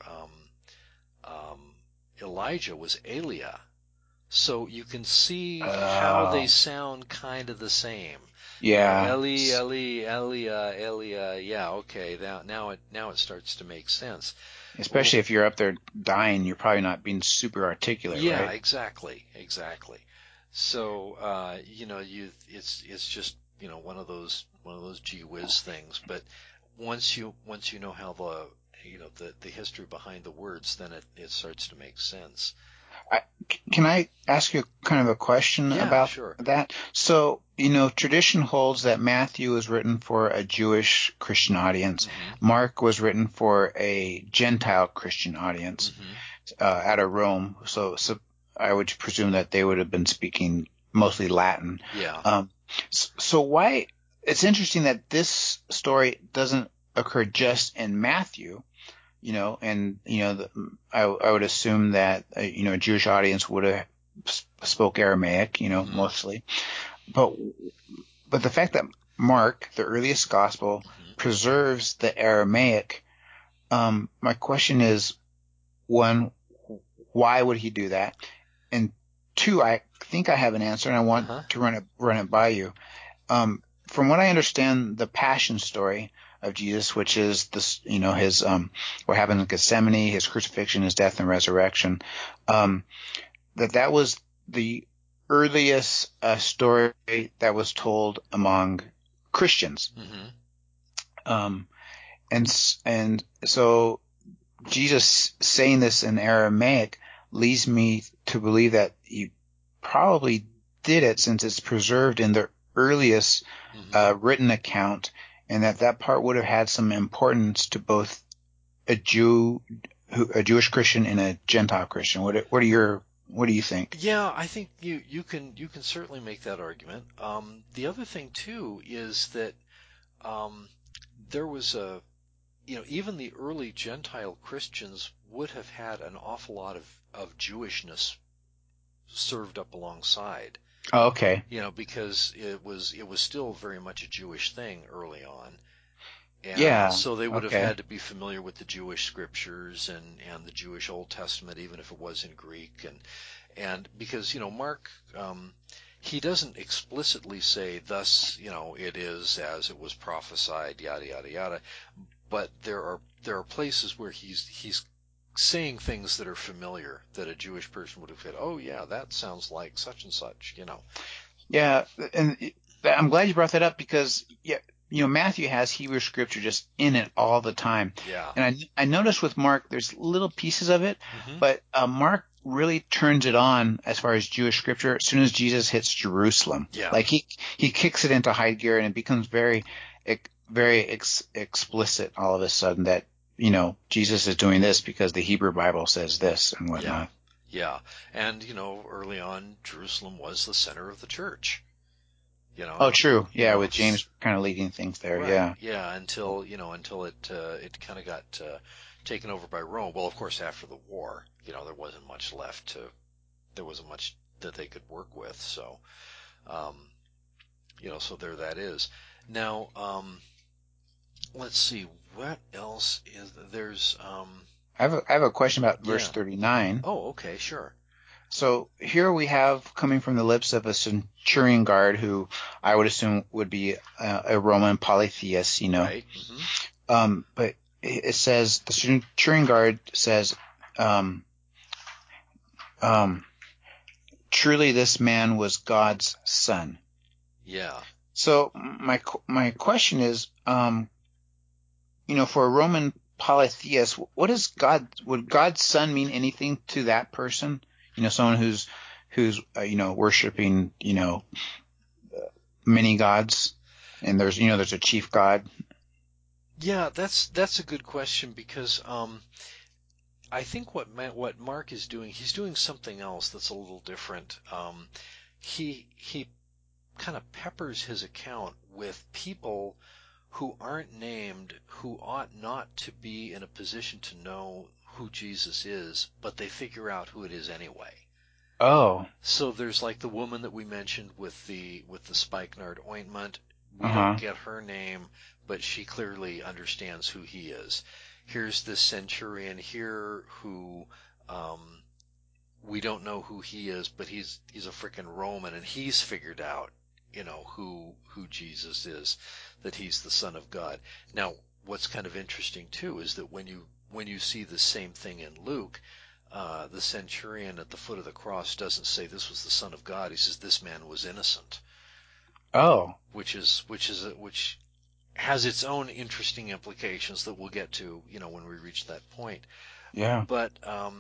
Elijah was Elia. So you can see how they sound kind of the same. Yeah. Eli, Eli, Elia, Elia. Yeah, okay. Now it starts to make sense. Especially if you're up there dying, you're probably not being super articulate, yeah, right? Yeah, exactly. So it's just one of those gee whiz things. But once you know how the history behind the words, then it starts to make sense. Can I ask you kind of a question about that? So, tradition holds that Matthew was written for a Jewish Christian audience. Mm-hmm. Mark was written for a Gentile Christian audience, out of Rome. So I would presume that they would have been speaking mostly Latin. Yeah. So why? It's interesting that this story doesn't occur just in Matthew. I would assume that, a Jewish audience would have spoke Aramaic, mostly. But the fact that Mark, the earliest gospel, preserves the Aramaic, my question is, one, why would he do that? And two, I think I have an answer and I want to run it by you. From what I understand, the Passion story of Jesus, which is this, his, what happened in Gethsemane, his crucifixion, his death and resurrection, that was the earliest story that was told among Christians. Mm-hmm. And so Jesus saying this in Aramaic leads me to believe that he probably did it since it's preserved in the earliest written account, and that part would have had some importance to both a Jewish Christian and a Gentile Christian. What do you think? Yeah, I think you can certainly make that argument. The other thing too is that there was even the early Gentile Christians would have had an awful lot of Jewishness served up alongside. Oh, okay. Because it was still very much a Jewish thing early on. And so they would have had to be familiar with the Jewish scriptures and the Jewish Old Testament, even if it was in Greek. And because, Mark, he doesn't explicitly say, thus, it is as it was prophesied, yada, yada, yada. But there are places where he's saying things that are familiar, that a Jewish person would have said, oh yeah, that sounds like such and such, Yeah, and I'm glad you brought that up because, Matthew has Hebrew scripture just in it all the time. Yeah. And I noticed with Mark, there's little pieces of it, Mm-hmm. but Mark really turns it on as far as Jewish scripture as soon as Jesus hits Jerusalem. Yeah. Like he kicks it into high gear and it becomes very explicit all of a sudden that, Jesus is doing this because the Hebrew Bible says this and whatnot. Yeah. And, early on, Jerusalem was the center of the church. Oh, true. Yeah, with it's- James kind of leading things there. Right. Yeah. Yeah, until it kind of got taken over by Rome. Well, of course, after the war, there wasn't much that they could work with. So, so there that is. Now, let's see, what else is there's I have a question about verse Yeah. 39. Oh, okay, sure. So here we have coming from the lips of a centurion guard who I would assume would be a Roman polytheist, Right. Mm-hmm. But it says, the centurion guard says, truly this man was God's son. Yeah. So my question is, for a Roman polytheist, would God's son mean anything to that person? Someone who's worshiping, many gods, and there's a chief god. Yeah, that's a good question because I think what Mark is doing, he's doing something else that's a little different. He kind of peppers his account with people who aren't named, who ought not to be in a position to know who Jesus is, but they figure out who it is anyway. Oh. So there's like the woman that we mentioned with the spikenard ointment. We Uh-huh. don't get her name, but she clearly understands who he is. Here's this centurion here who we don't know who he is, but he's a frickin' Roman, and he's figured out, who Jesus is, that he's the Son of God. Now, what's kind of interesting too is that when you see the same thing in Luke, the centurion at the foot of the cross doesn't say this was the Son of God. He says this man was innocent. Oh. Which has its own interesting implications that we'll get to, when we reach that point. Yeah. But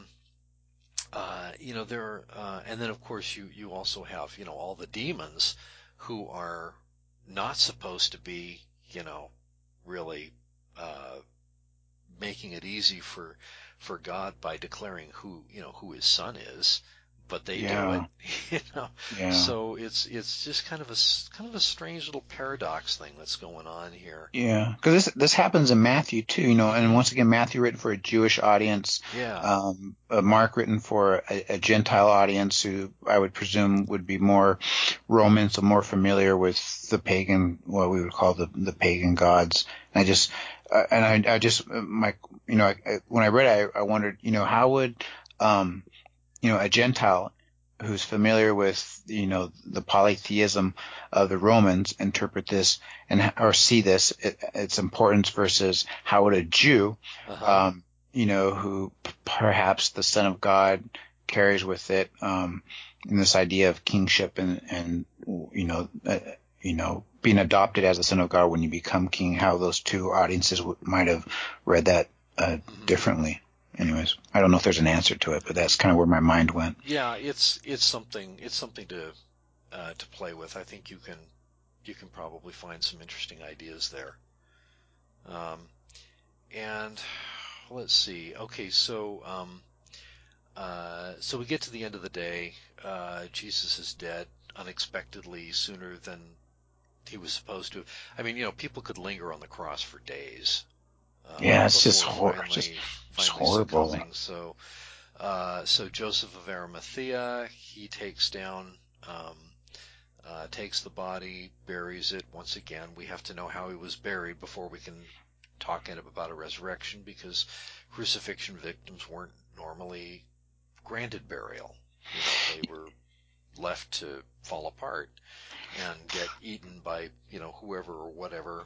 there are, and then of course you also have, all the demons who are not supposed to be, really making it easy for God by declaring who his son is, but they do it, Yeah. So it's just kind of a strange little paradox thing that's going on here. Yeah, because this happens in Matthew too, and once again, Matthew written for a Jewish audience. Yeah. Mark written for a Gentile audience who I would presume would be more Roman, so more familiar with the pagan, what we would call the pagan gods. And when I read it, I wondered, how would, a Gentile who's familiar with, the polytheism of the Romans interpret this or see this, its importance versus how would a Jew, Uh-huh. Who perhaps the Son of God carries with it, in this idea of kingship and being adopted as the Son of God when you become king, how those two audiences might have read that, differently. Anyways, I don't know if there's an answer to it, but that's kind of where my mind went. Yeah, it's something to play with. I think you can probably find some interesting ideas there. And let's see. Okay, so so we get to the end of the day. Jesus is dead unexpectedly sooner than he was supposed to. I mean, people could linger on the cross for days. Yeah, it's just Finally horrible. succumbing. So Joseph of Arimathea, he takes the body, buries it. Once again, we have to know how he was buried before we can talk about a resurrection, because crucifixion victims weren't normally granted burial. They were left to fall apart and get eaten by, whoever or whatever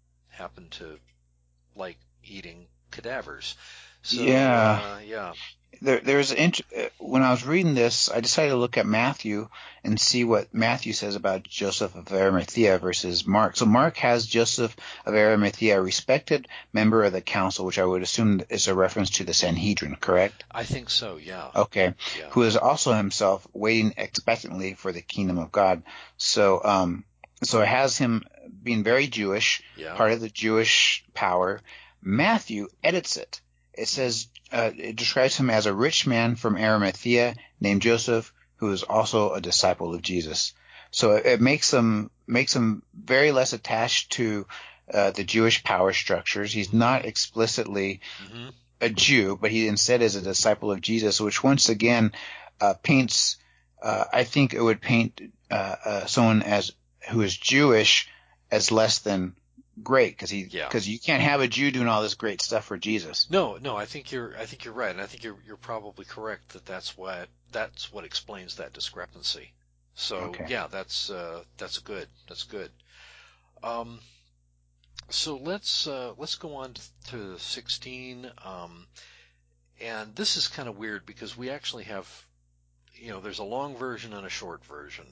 happened to like eating cadavers. So, yeah. Yeah. when I was reading this, I decided to look at Matthew and see what Matthew says about Joseph of Arimathea versus Mark. So Mark has Joseph of Arimathea, a respected member of the council, which I would assume is a reference to the Sanhedrin, correct? I think so, yeah. Okay. Yeah. Who is also himself waiting expectantly for the kingdom of God. So it has him being very Jewish, Yeah. part of the Jewish power. Matthew edits it. It says, it describes him as a rich man from Arimathea named Joseph, who is also a disciple of Jesus. So it makes him very less attached to the Jewish power structures. He's not explicitly a Jew, but he instead is a disciple of Jesus, which once again paints. I think it would paint someone who is Jewish as less than great, because you can't have a Jew doing all this great stuff for Jesus. No, I think you're right, and I think you're probably correct that that's what explains that discrepancy. So Okay. yeah, that's good. That's good. So let's go on to 16. And this is kind of weird because we actually have, there's a long version and a short version.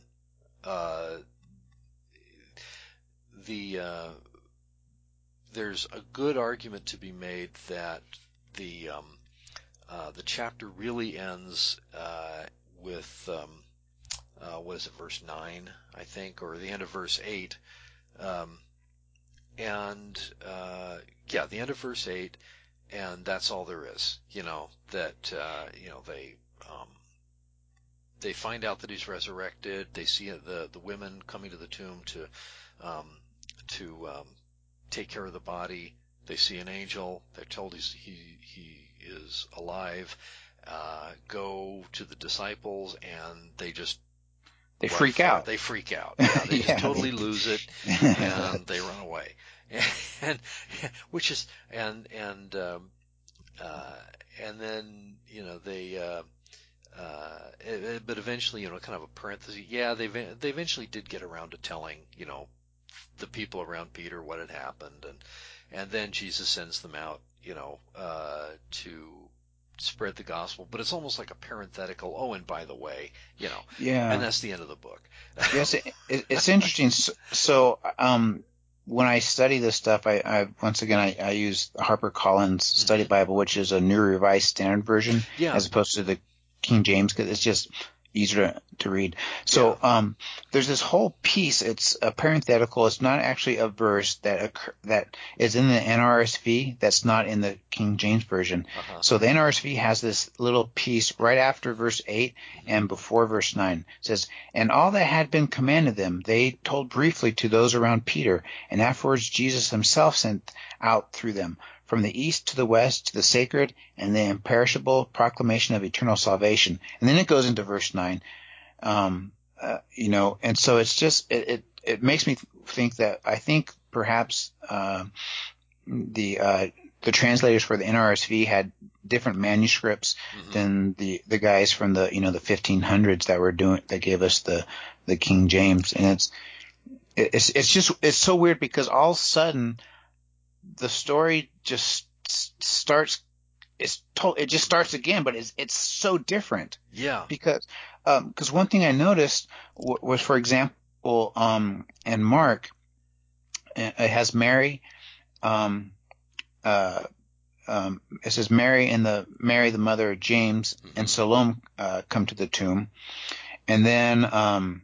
There's a good argument to be made that the chapter really ends with what is it, verse 9, I think, or the end of verse 8, the end of verse 8, and that's all there is. They find out that he's resurrected. They see the women coming to the tomb to take care of the body. They see an angel. They're told he is alive. Go to the disciples, and they freak out. They freak out. Yeah, they just totally lose it, and they run away. And then they. But eventually, kind of a parenthesis. Yeah, they eventually did get around to telling, the people around Peter what had happened, and then Jesus sends them out, to spread the gospel. But it's almost like a parenthetical. Oh, and by the way, Yeah. And that's the end of the book. Yes, it's interesting. So, when I study this stuff, I once again I use HarperCollins Study Bible, which is a New Revised Standard Version, as opposed to the King James, because it's just easier to read. So there's this whole piece. It's a parenthetical. It's not actually a verse that is in the NRSV. That's not in the King James Version. So the NRSV has this little piece right after verse 8 and before verse 9. It says, "And all that had been commanded them, they told briefly to those around Peter, and afterwards Jesus himself sent out through them, from the east to the west, to the sacred and the imperishable proclamation of eternal salvation." And then it goes into verse 9, and so it's just, it makes me think that I think perhaps the translators for the NRSV had different manuscripts than the guys from the 1500s that gave us the King James. And it's so weird because all of a sudden the story just starts. It just starts again, but it's so different. Yeah. Because one thing I noticed was, for example, in Mark, it has Mary. It says Mary the mother of James and Salome come to the tomb, and then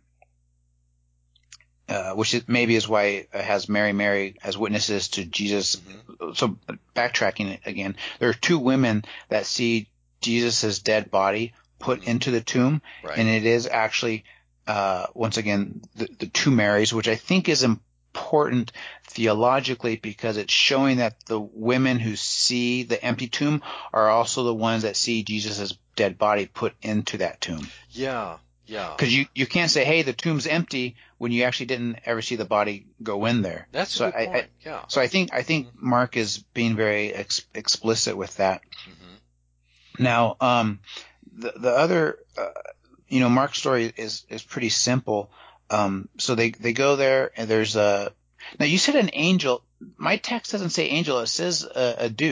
which maybe is why it has Mary as witnesses to Jesus. So backtracking again, there are two women that see Jesus' dead body put into the tomb, and it is actually once again the two Marys, which I think is important theologically because it's showing that the women who see the empty tomb are also the ones that see Jesus' dead body put into that tomb. Yeah. Yeah. Because you can't say, hey, the tomb's empty when you actually didn't ever see the body go in there. That's a good point. Yeah. So I think Mark is being very explicit with that. Now, the other, Mark's story is pretty simple. So they go there and there's now you said an angel. My text doesn't say angel. It says a dude.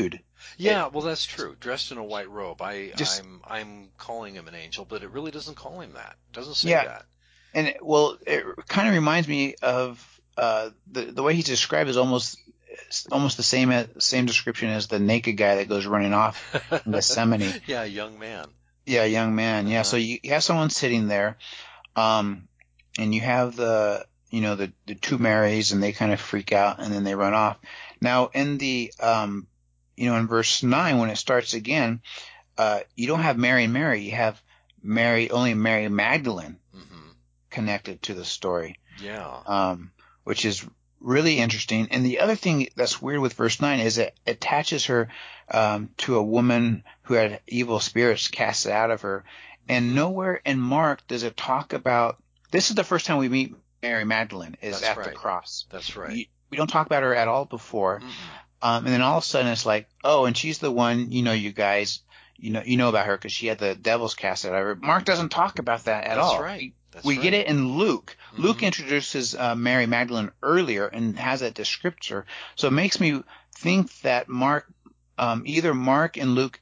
Yeah, well, that's true. Dressed in a white robe. Just I'm calling him an angel, but it really doesn't call him that. It doesn't say yeah, that. and it kind of reminds me of the way he's described is almost the same description as the naked guy that goes running off in Gethsemane. Yeah, young man. Yeah, young man. Yeah, so you have someone sitting there, and you have the two Marys, and they kind of freak out, and then they run off. Now, in the in verse 9, when it starts again, you don't have Mary and Mary. You have only Mary Magdalene Mm-hmm. connected to the story, Yeah. which is really interesting. And the other thing that's weird with verse 9 is it attaches her to a woman who had evil spirits casted out of her. And nowhere in Mark does it talk about – this is the first time we meet Mary Magdalene is That's at right. the cross. That's right. We don't talk about her at all before. And then all of a sudden it's like, oh, and she's the one, you guys – you know about her because she had the devils cast out of her. Mark doesn't talk about that at That's all. right. We get it in Luke. Luke Mm-hmm. introduces Mary Magdalene earlier and has that descriptor. So it makes me think that either Mark and Luke,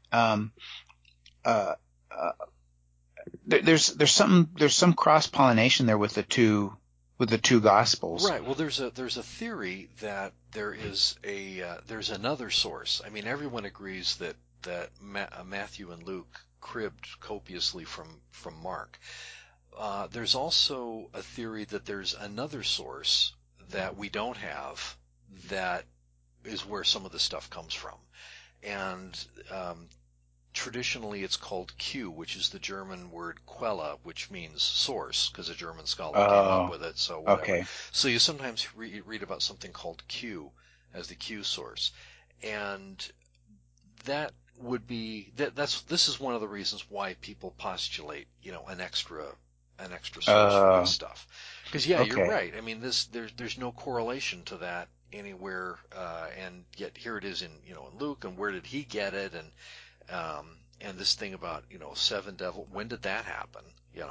there's some cross pollination there with the two gospels. Right. Well, there's a theory that there's another source. I mean, everyone agrees that Matthew and Luke cribbed copiously from Mark. There's also a theory that there's another source that we don't have that is where some of the stuff comes from. And traditionally it's called Q, which is the German word Quelle, which means source, because a German scholar came up with it, so whatever. Okay. So you sometimes read about something called Q as the Q source. And that would be this is one of the reasons why people postulate, an extra source for this stuff. Because you're Okay. right. I mean, there's no correlation to that anywhere, and yet here it is in Luke. And where did he get it? And this thing about 7 devil. When did that happen?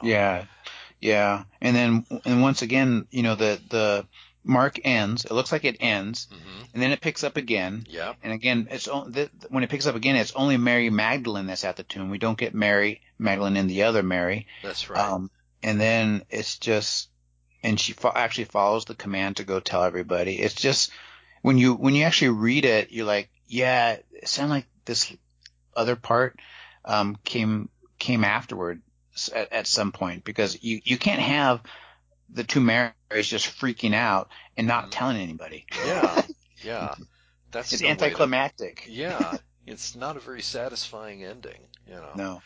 Yeah. And once again, the Mark ends. It looks like it ends, and then it picks up again. Yeah. And again, when it picks up again, it's only Mary Magdalene that's at the tomb. We don't get Mary Magdalene and the other Mary. That's right. And then it's just, and she actually follows the command to go tell everybody. It's just when you actually read it, you're like, yeah, it sounded like this other part came afterward at some point, because you can't have the two Marys just freaking out and not telling anybody. Yeah. That's it's no anticlimactic. Yeah, it's not a very satisfying ending. No.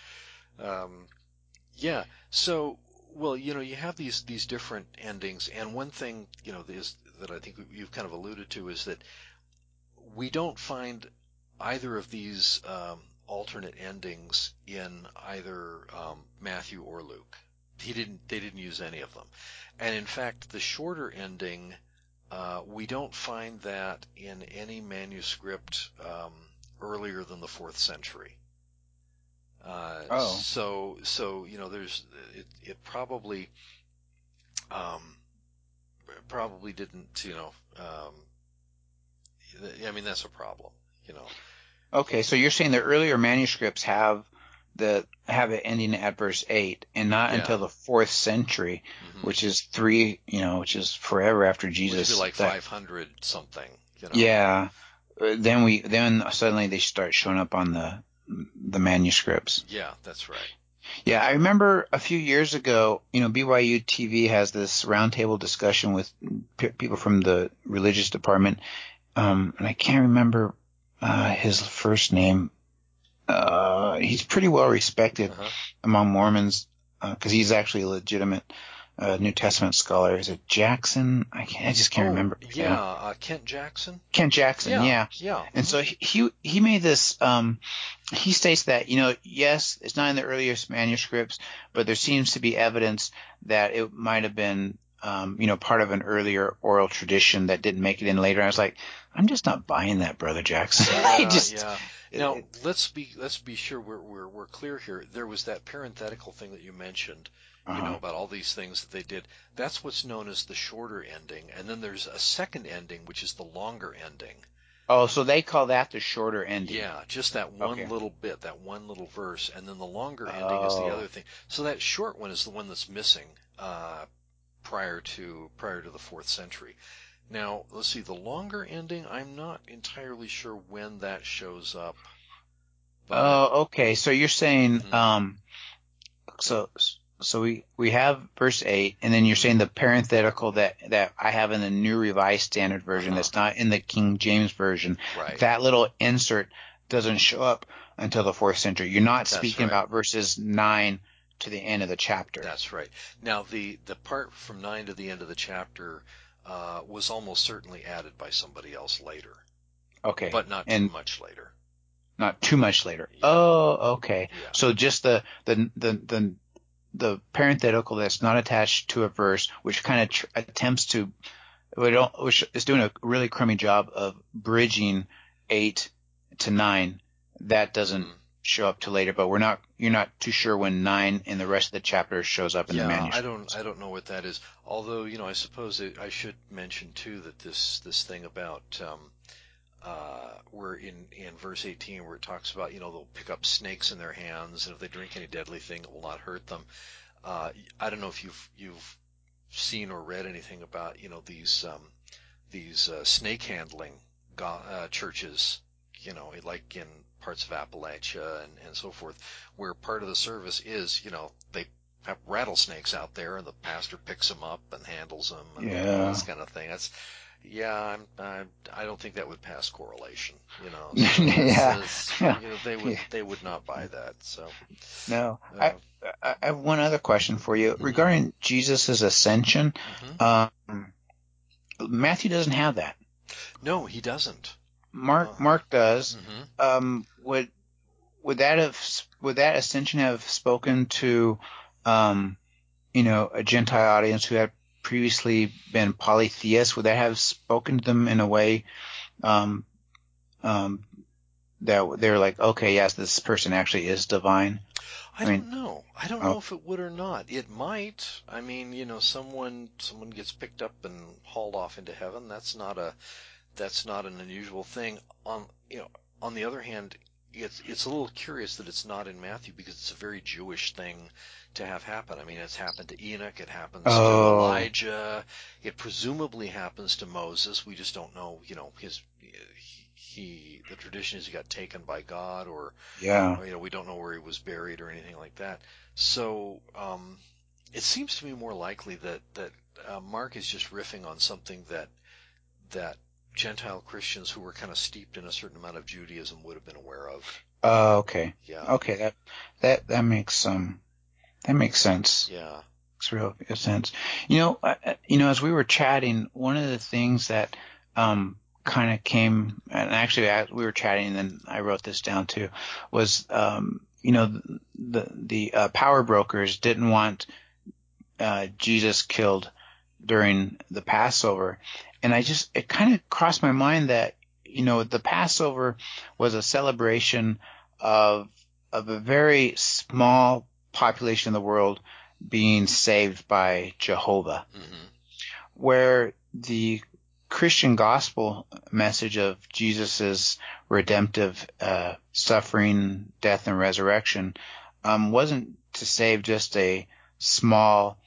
Yeah. So, well, you have these different endings, and one thing is that I think you've kind of alluded to is that we don't find either of these alternate endings in either Matthew or Luke. They didn't use any of them. And in fact, the shorter ending, we don't find that in any manuscript earlier than the 4th century. So there's it probably didn't. I mean, that's a problem. Okay, so you're saying the earlier manuscripts have it ending at verse 8, and not until the 4th century, which is which is forever after Jesus. Which would be like 500 something. Yeah. Then suddenly they start showing up on the manuscripts. Yeah, that's right. Yeah, I remember a few years ago, BYU TV has this roundtable discussion with people from the religious department, and I can't remember his first name. He's pretty well respected among Mormons because he's actually a legitimate New Testament scholar. Is it Jackson? I just can't remember. Yeah, Kent Jackson. Kent Jackson, yeah. And so he made this. He states that yes, it's not in the earliest manuscripts, but there seems to be evidence that it might have been part of an earlier oral tradition that didn't make it in later. And I was like, I'm just not buying that, Brother Jackson. Now let's be sure we're clear here. There was that parenthetical thing that you mentioned. About all these things that they did. That's what's known as the shorter ending. And then there's a second ending, which is the longer ending. Oh, so they call that the shorter ending. Yeah, just that one Okay. little bit, that one little verse, and then the longer ending is the Oh. other thing. So that short one is the one that's missing prior to the 4th century. Now, let's see, the longer ending, I'm not entirely sure when that shows up, but Oh, okay. So you're saying, mhm, so so we have verse 8, and then you're mhm, saying the parenthetical that I have in the New Revised Standard Version uh-huh, that's not in the King James Version, right, that little insert doesn't show up until the 4th century. You're not that's speaking right. about verses 9 to the end of the chapter. That's right. Now, the part from 9 to the end of the chapter was almost certainly added by somebody else later, Okay. but not too And much later. not too much later. Yeah, Oh, okay. yeah. So just the parenthetical that's not attached to a verse, which kind of attempts to, which is doing a really crummy job of bridging 8 to 9. That doesn't Mhm. show up till later, but you're not too sure when 9 in the rest of the chapter shows up in the Yeah, manuscript. I don't know what that is. Although, I suppose I should mention too that this thing about where in verse 18 where it talks about they'll pick up snakes in their hands, and if they drink any deadly thing, it will not hurt them. I don't know if you've seen or read anything about these snake handling churches, like in parts of Appalachia and so forth, where part of the service is, they have rattlesnakes out there and the pastor picks them up and handles them and all this Yeah. kind of thing. Yeah, I don't think that would pass correlation, so Yeah. they would not buy that. So, No. uh, I have one other question for you mhm, regarding Jesus' ascension. mhm. Um, Matthew doesn't have that. No, he doesn't. Mark does. Hmm. Um, would would that ascension have spoken to um, a Gentile audience who had previously been polytheists? Would that have spoken to them in a way um, um, that they're like, okay, yes, this person actually is divine? I I mean, don't know. I don't know oh, if it would or not. It might. I mean, someone gets picked up and hauled off into heaven. That's not an unusual thing. On the other hand, it's a little curious that it's not in Matthew because it's a very Jewish thing to have happen. I mean, it's happened to Enoch, it happens to oh, Elijah, it presumably happens to Moses. We just don't know, the tradition is he got taken by God, yeah. we don't know where he was buried or anything like that. So, it seems to me more likely that Mark is just riffing on something that Gentile Christians who were kind of steeped in a certain amount of Judaism would have been aware of. Okay. Yeah, Okay, that makes sense. yeah. Makes real good sense. As we were chatting, one of the things that kind of came, and actually as we were chatting, and then I wrote this down too, was the power brokers didn't want Jesus killed during the Passover, and it kind of crossed my mind that the Passover was a celebration of a very small population of the world being saved by Jehovah, Hmm. where the Christian gospel message of Jesus's redemptive suffering, death, and resurrection wasn't to save just a small,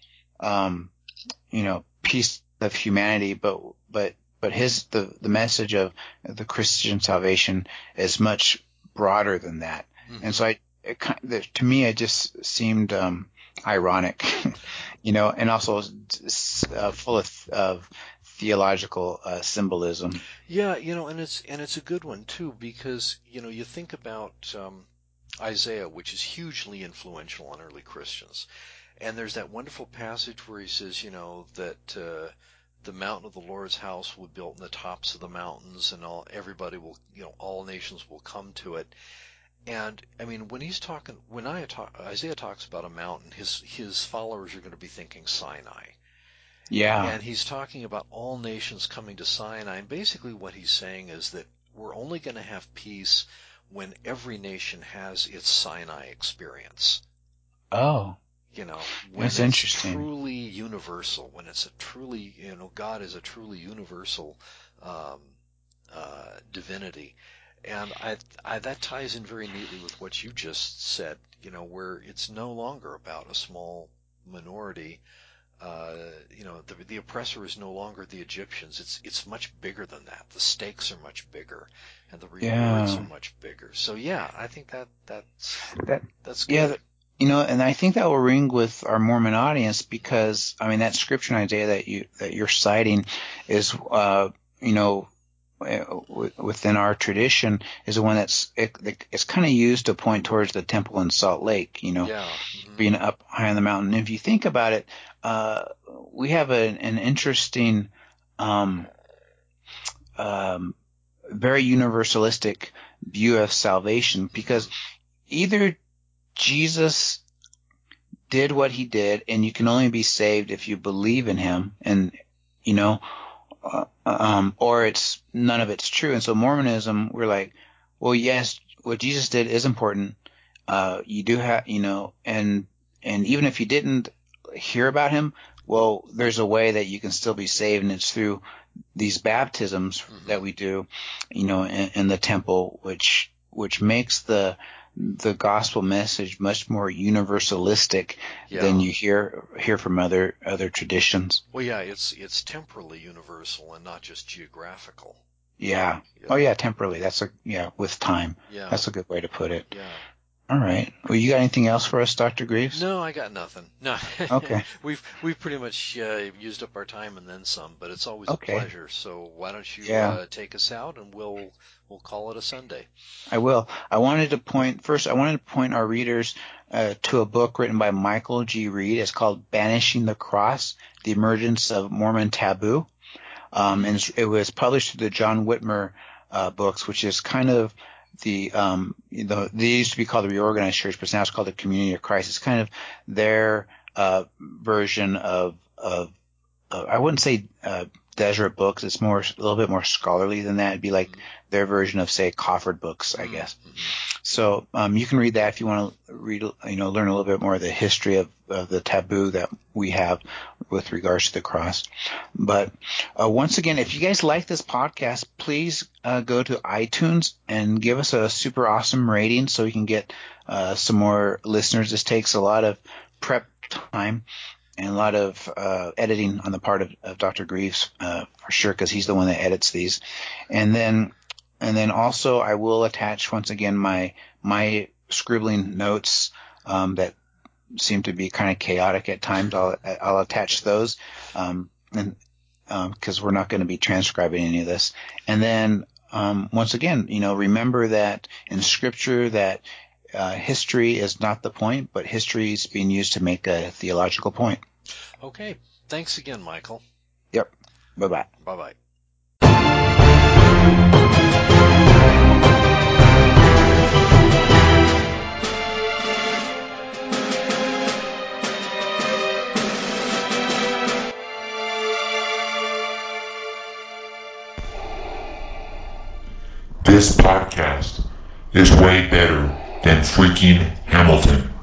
piece of humanity, but the message of the Christian salvation is much broader than that. And Hmm. so to me, it just seemed ironic, and also full of theological symbolism. Yeah, and it's a good one too because you think about Isaiah, which is hugely influential on early Christians, and there's that wonderful passage where he says, that the mountain of the Lord's house will be built in the tops of the mountains, and all nations will come to it. And I mean, when Isaiah talks about a mountain, his followers are going to be thinking Sinai. Yeah. And he's talking about all nations coming to Sinai. And basically what he's saying is that we're only going to have peace when every nation has its Sinai experience. Oh, When that's it's interesting. truly universal, when it's a truly, God is a truly universal um, divinity. And that ties in very neatly with what you just said, where it's no longer about a small minority. The oppressor is no longer the Egyptians. It's much bigger than that. The stakes are much bigger, and the rewards are much bigger. So yeah, I think that's good. Yeah, and I think that will ring with our Mormon audience because that scripture in Isaiah that you're citing is within our tradition is the one it's kind of used to point towards the temple in Salt Lake, being up high on the mountain. And if you think about it, we have an interesting, very universalistic view of salvation because either Jesus did what he did and you can only be saved if you believe in him and, or it's none of it's true. And so Mormonism, we're like, well, yes, what Jesus did is important. You do have, and even if you didn't hear about him, well, there's a way that you can still be saved, and it's through these baptisms that we do, in the temple, which makes the gospel message much more universalistic than you hear from other traditions. Well, yeah, it's temporally universal and not just geographical. Yeah. Oh, yeah, temporally. With time. Yeah. That's a good way to put it. Yeah. All right. Well, you got anything else for us, Dr. Greaves? No, I got nothing. No. Okay. We've pretty much used up our time and then some, but it's always Okay. a pleasure. So why don't you take us out and we'll call it a Sunday. I will. I wanted to point our readers to a book written by Michael G. Reed. It's called Banishing the Cross: The Emergence of Mormon Taboo. And it was published through the John Whitmer books, which is kind of they used to be called the Reorganized Church, but now it's called the Community of Christ. It's kind of their version of I wouldn't say Deseret books. It's a little bit more scholarly than that. It'd be like their version of, say, Cofford books, I guess. So you can read that if you want to read, learn a little bit more of the history of the taboo that we have with regards to the cross. But once again, if you guys like this podcast, please go to iTunes and give us a super awesome rating so we can get some more listeners. This takes a lot of prep time and a lot of editing on the part of Dr. Greaves, for sure, because he's the one that edits these. And then also I will attach once again my scribbling notes that seem to be kind of chaotic at times. I'll attach those, and because we're not going to be transcribing any of this. And then once again, remember that in Scripture that history is not the point, but history is being used to make a theological point. Okay. Thanks again, Michael. Yep. Bye-bye. Bye-bye. This podcast is way better than freaking Hamilton.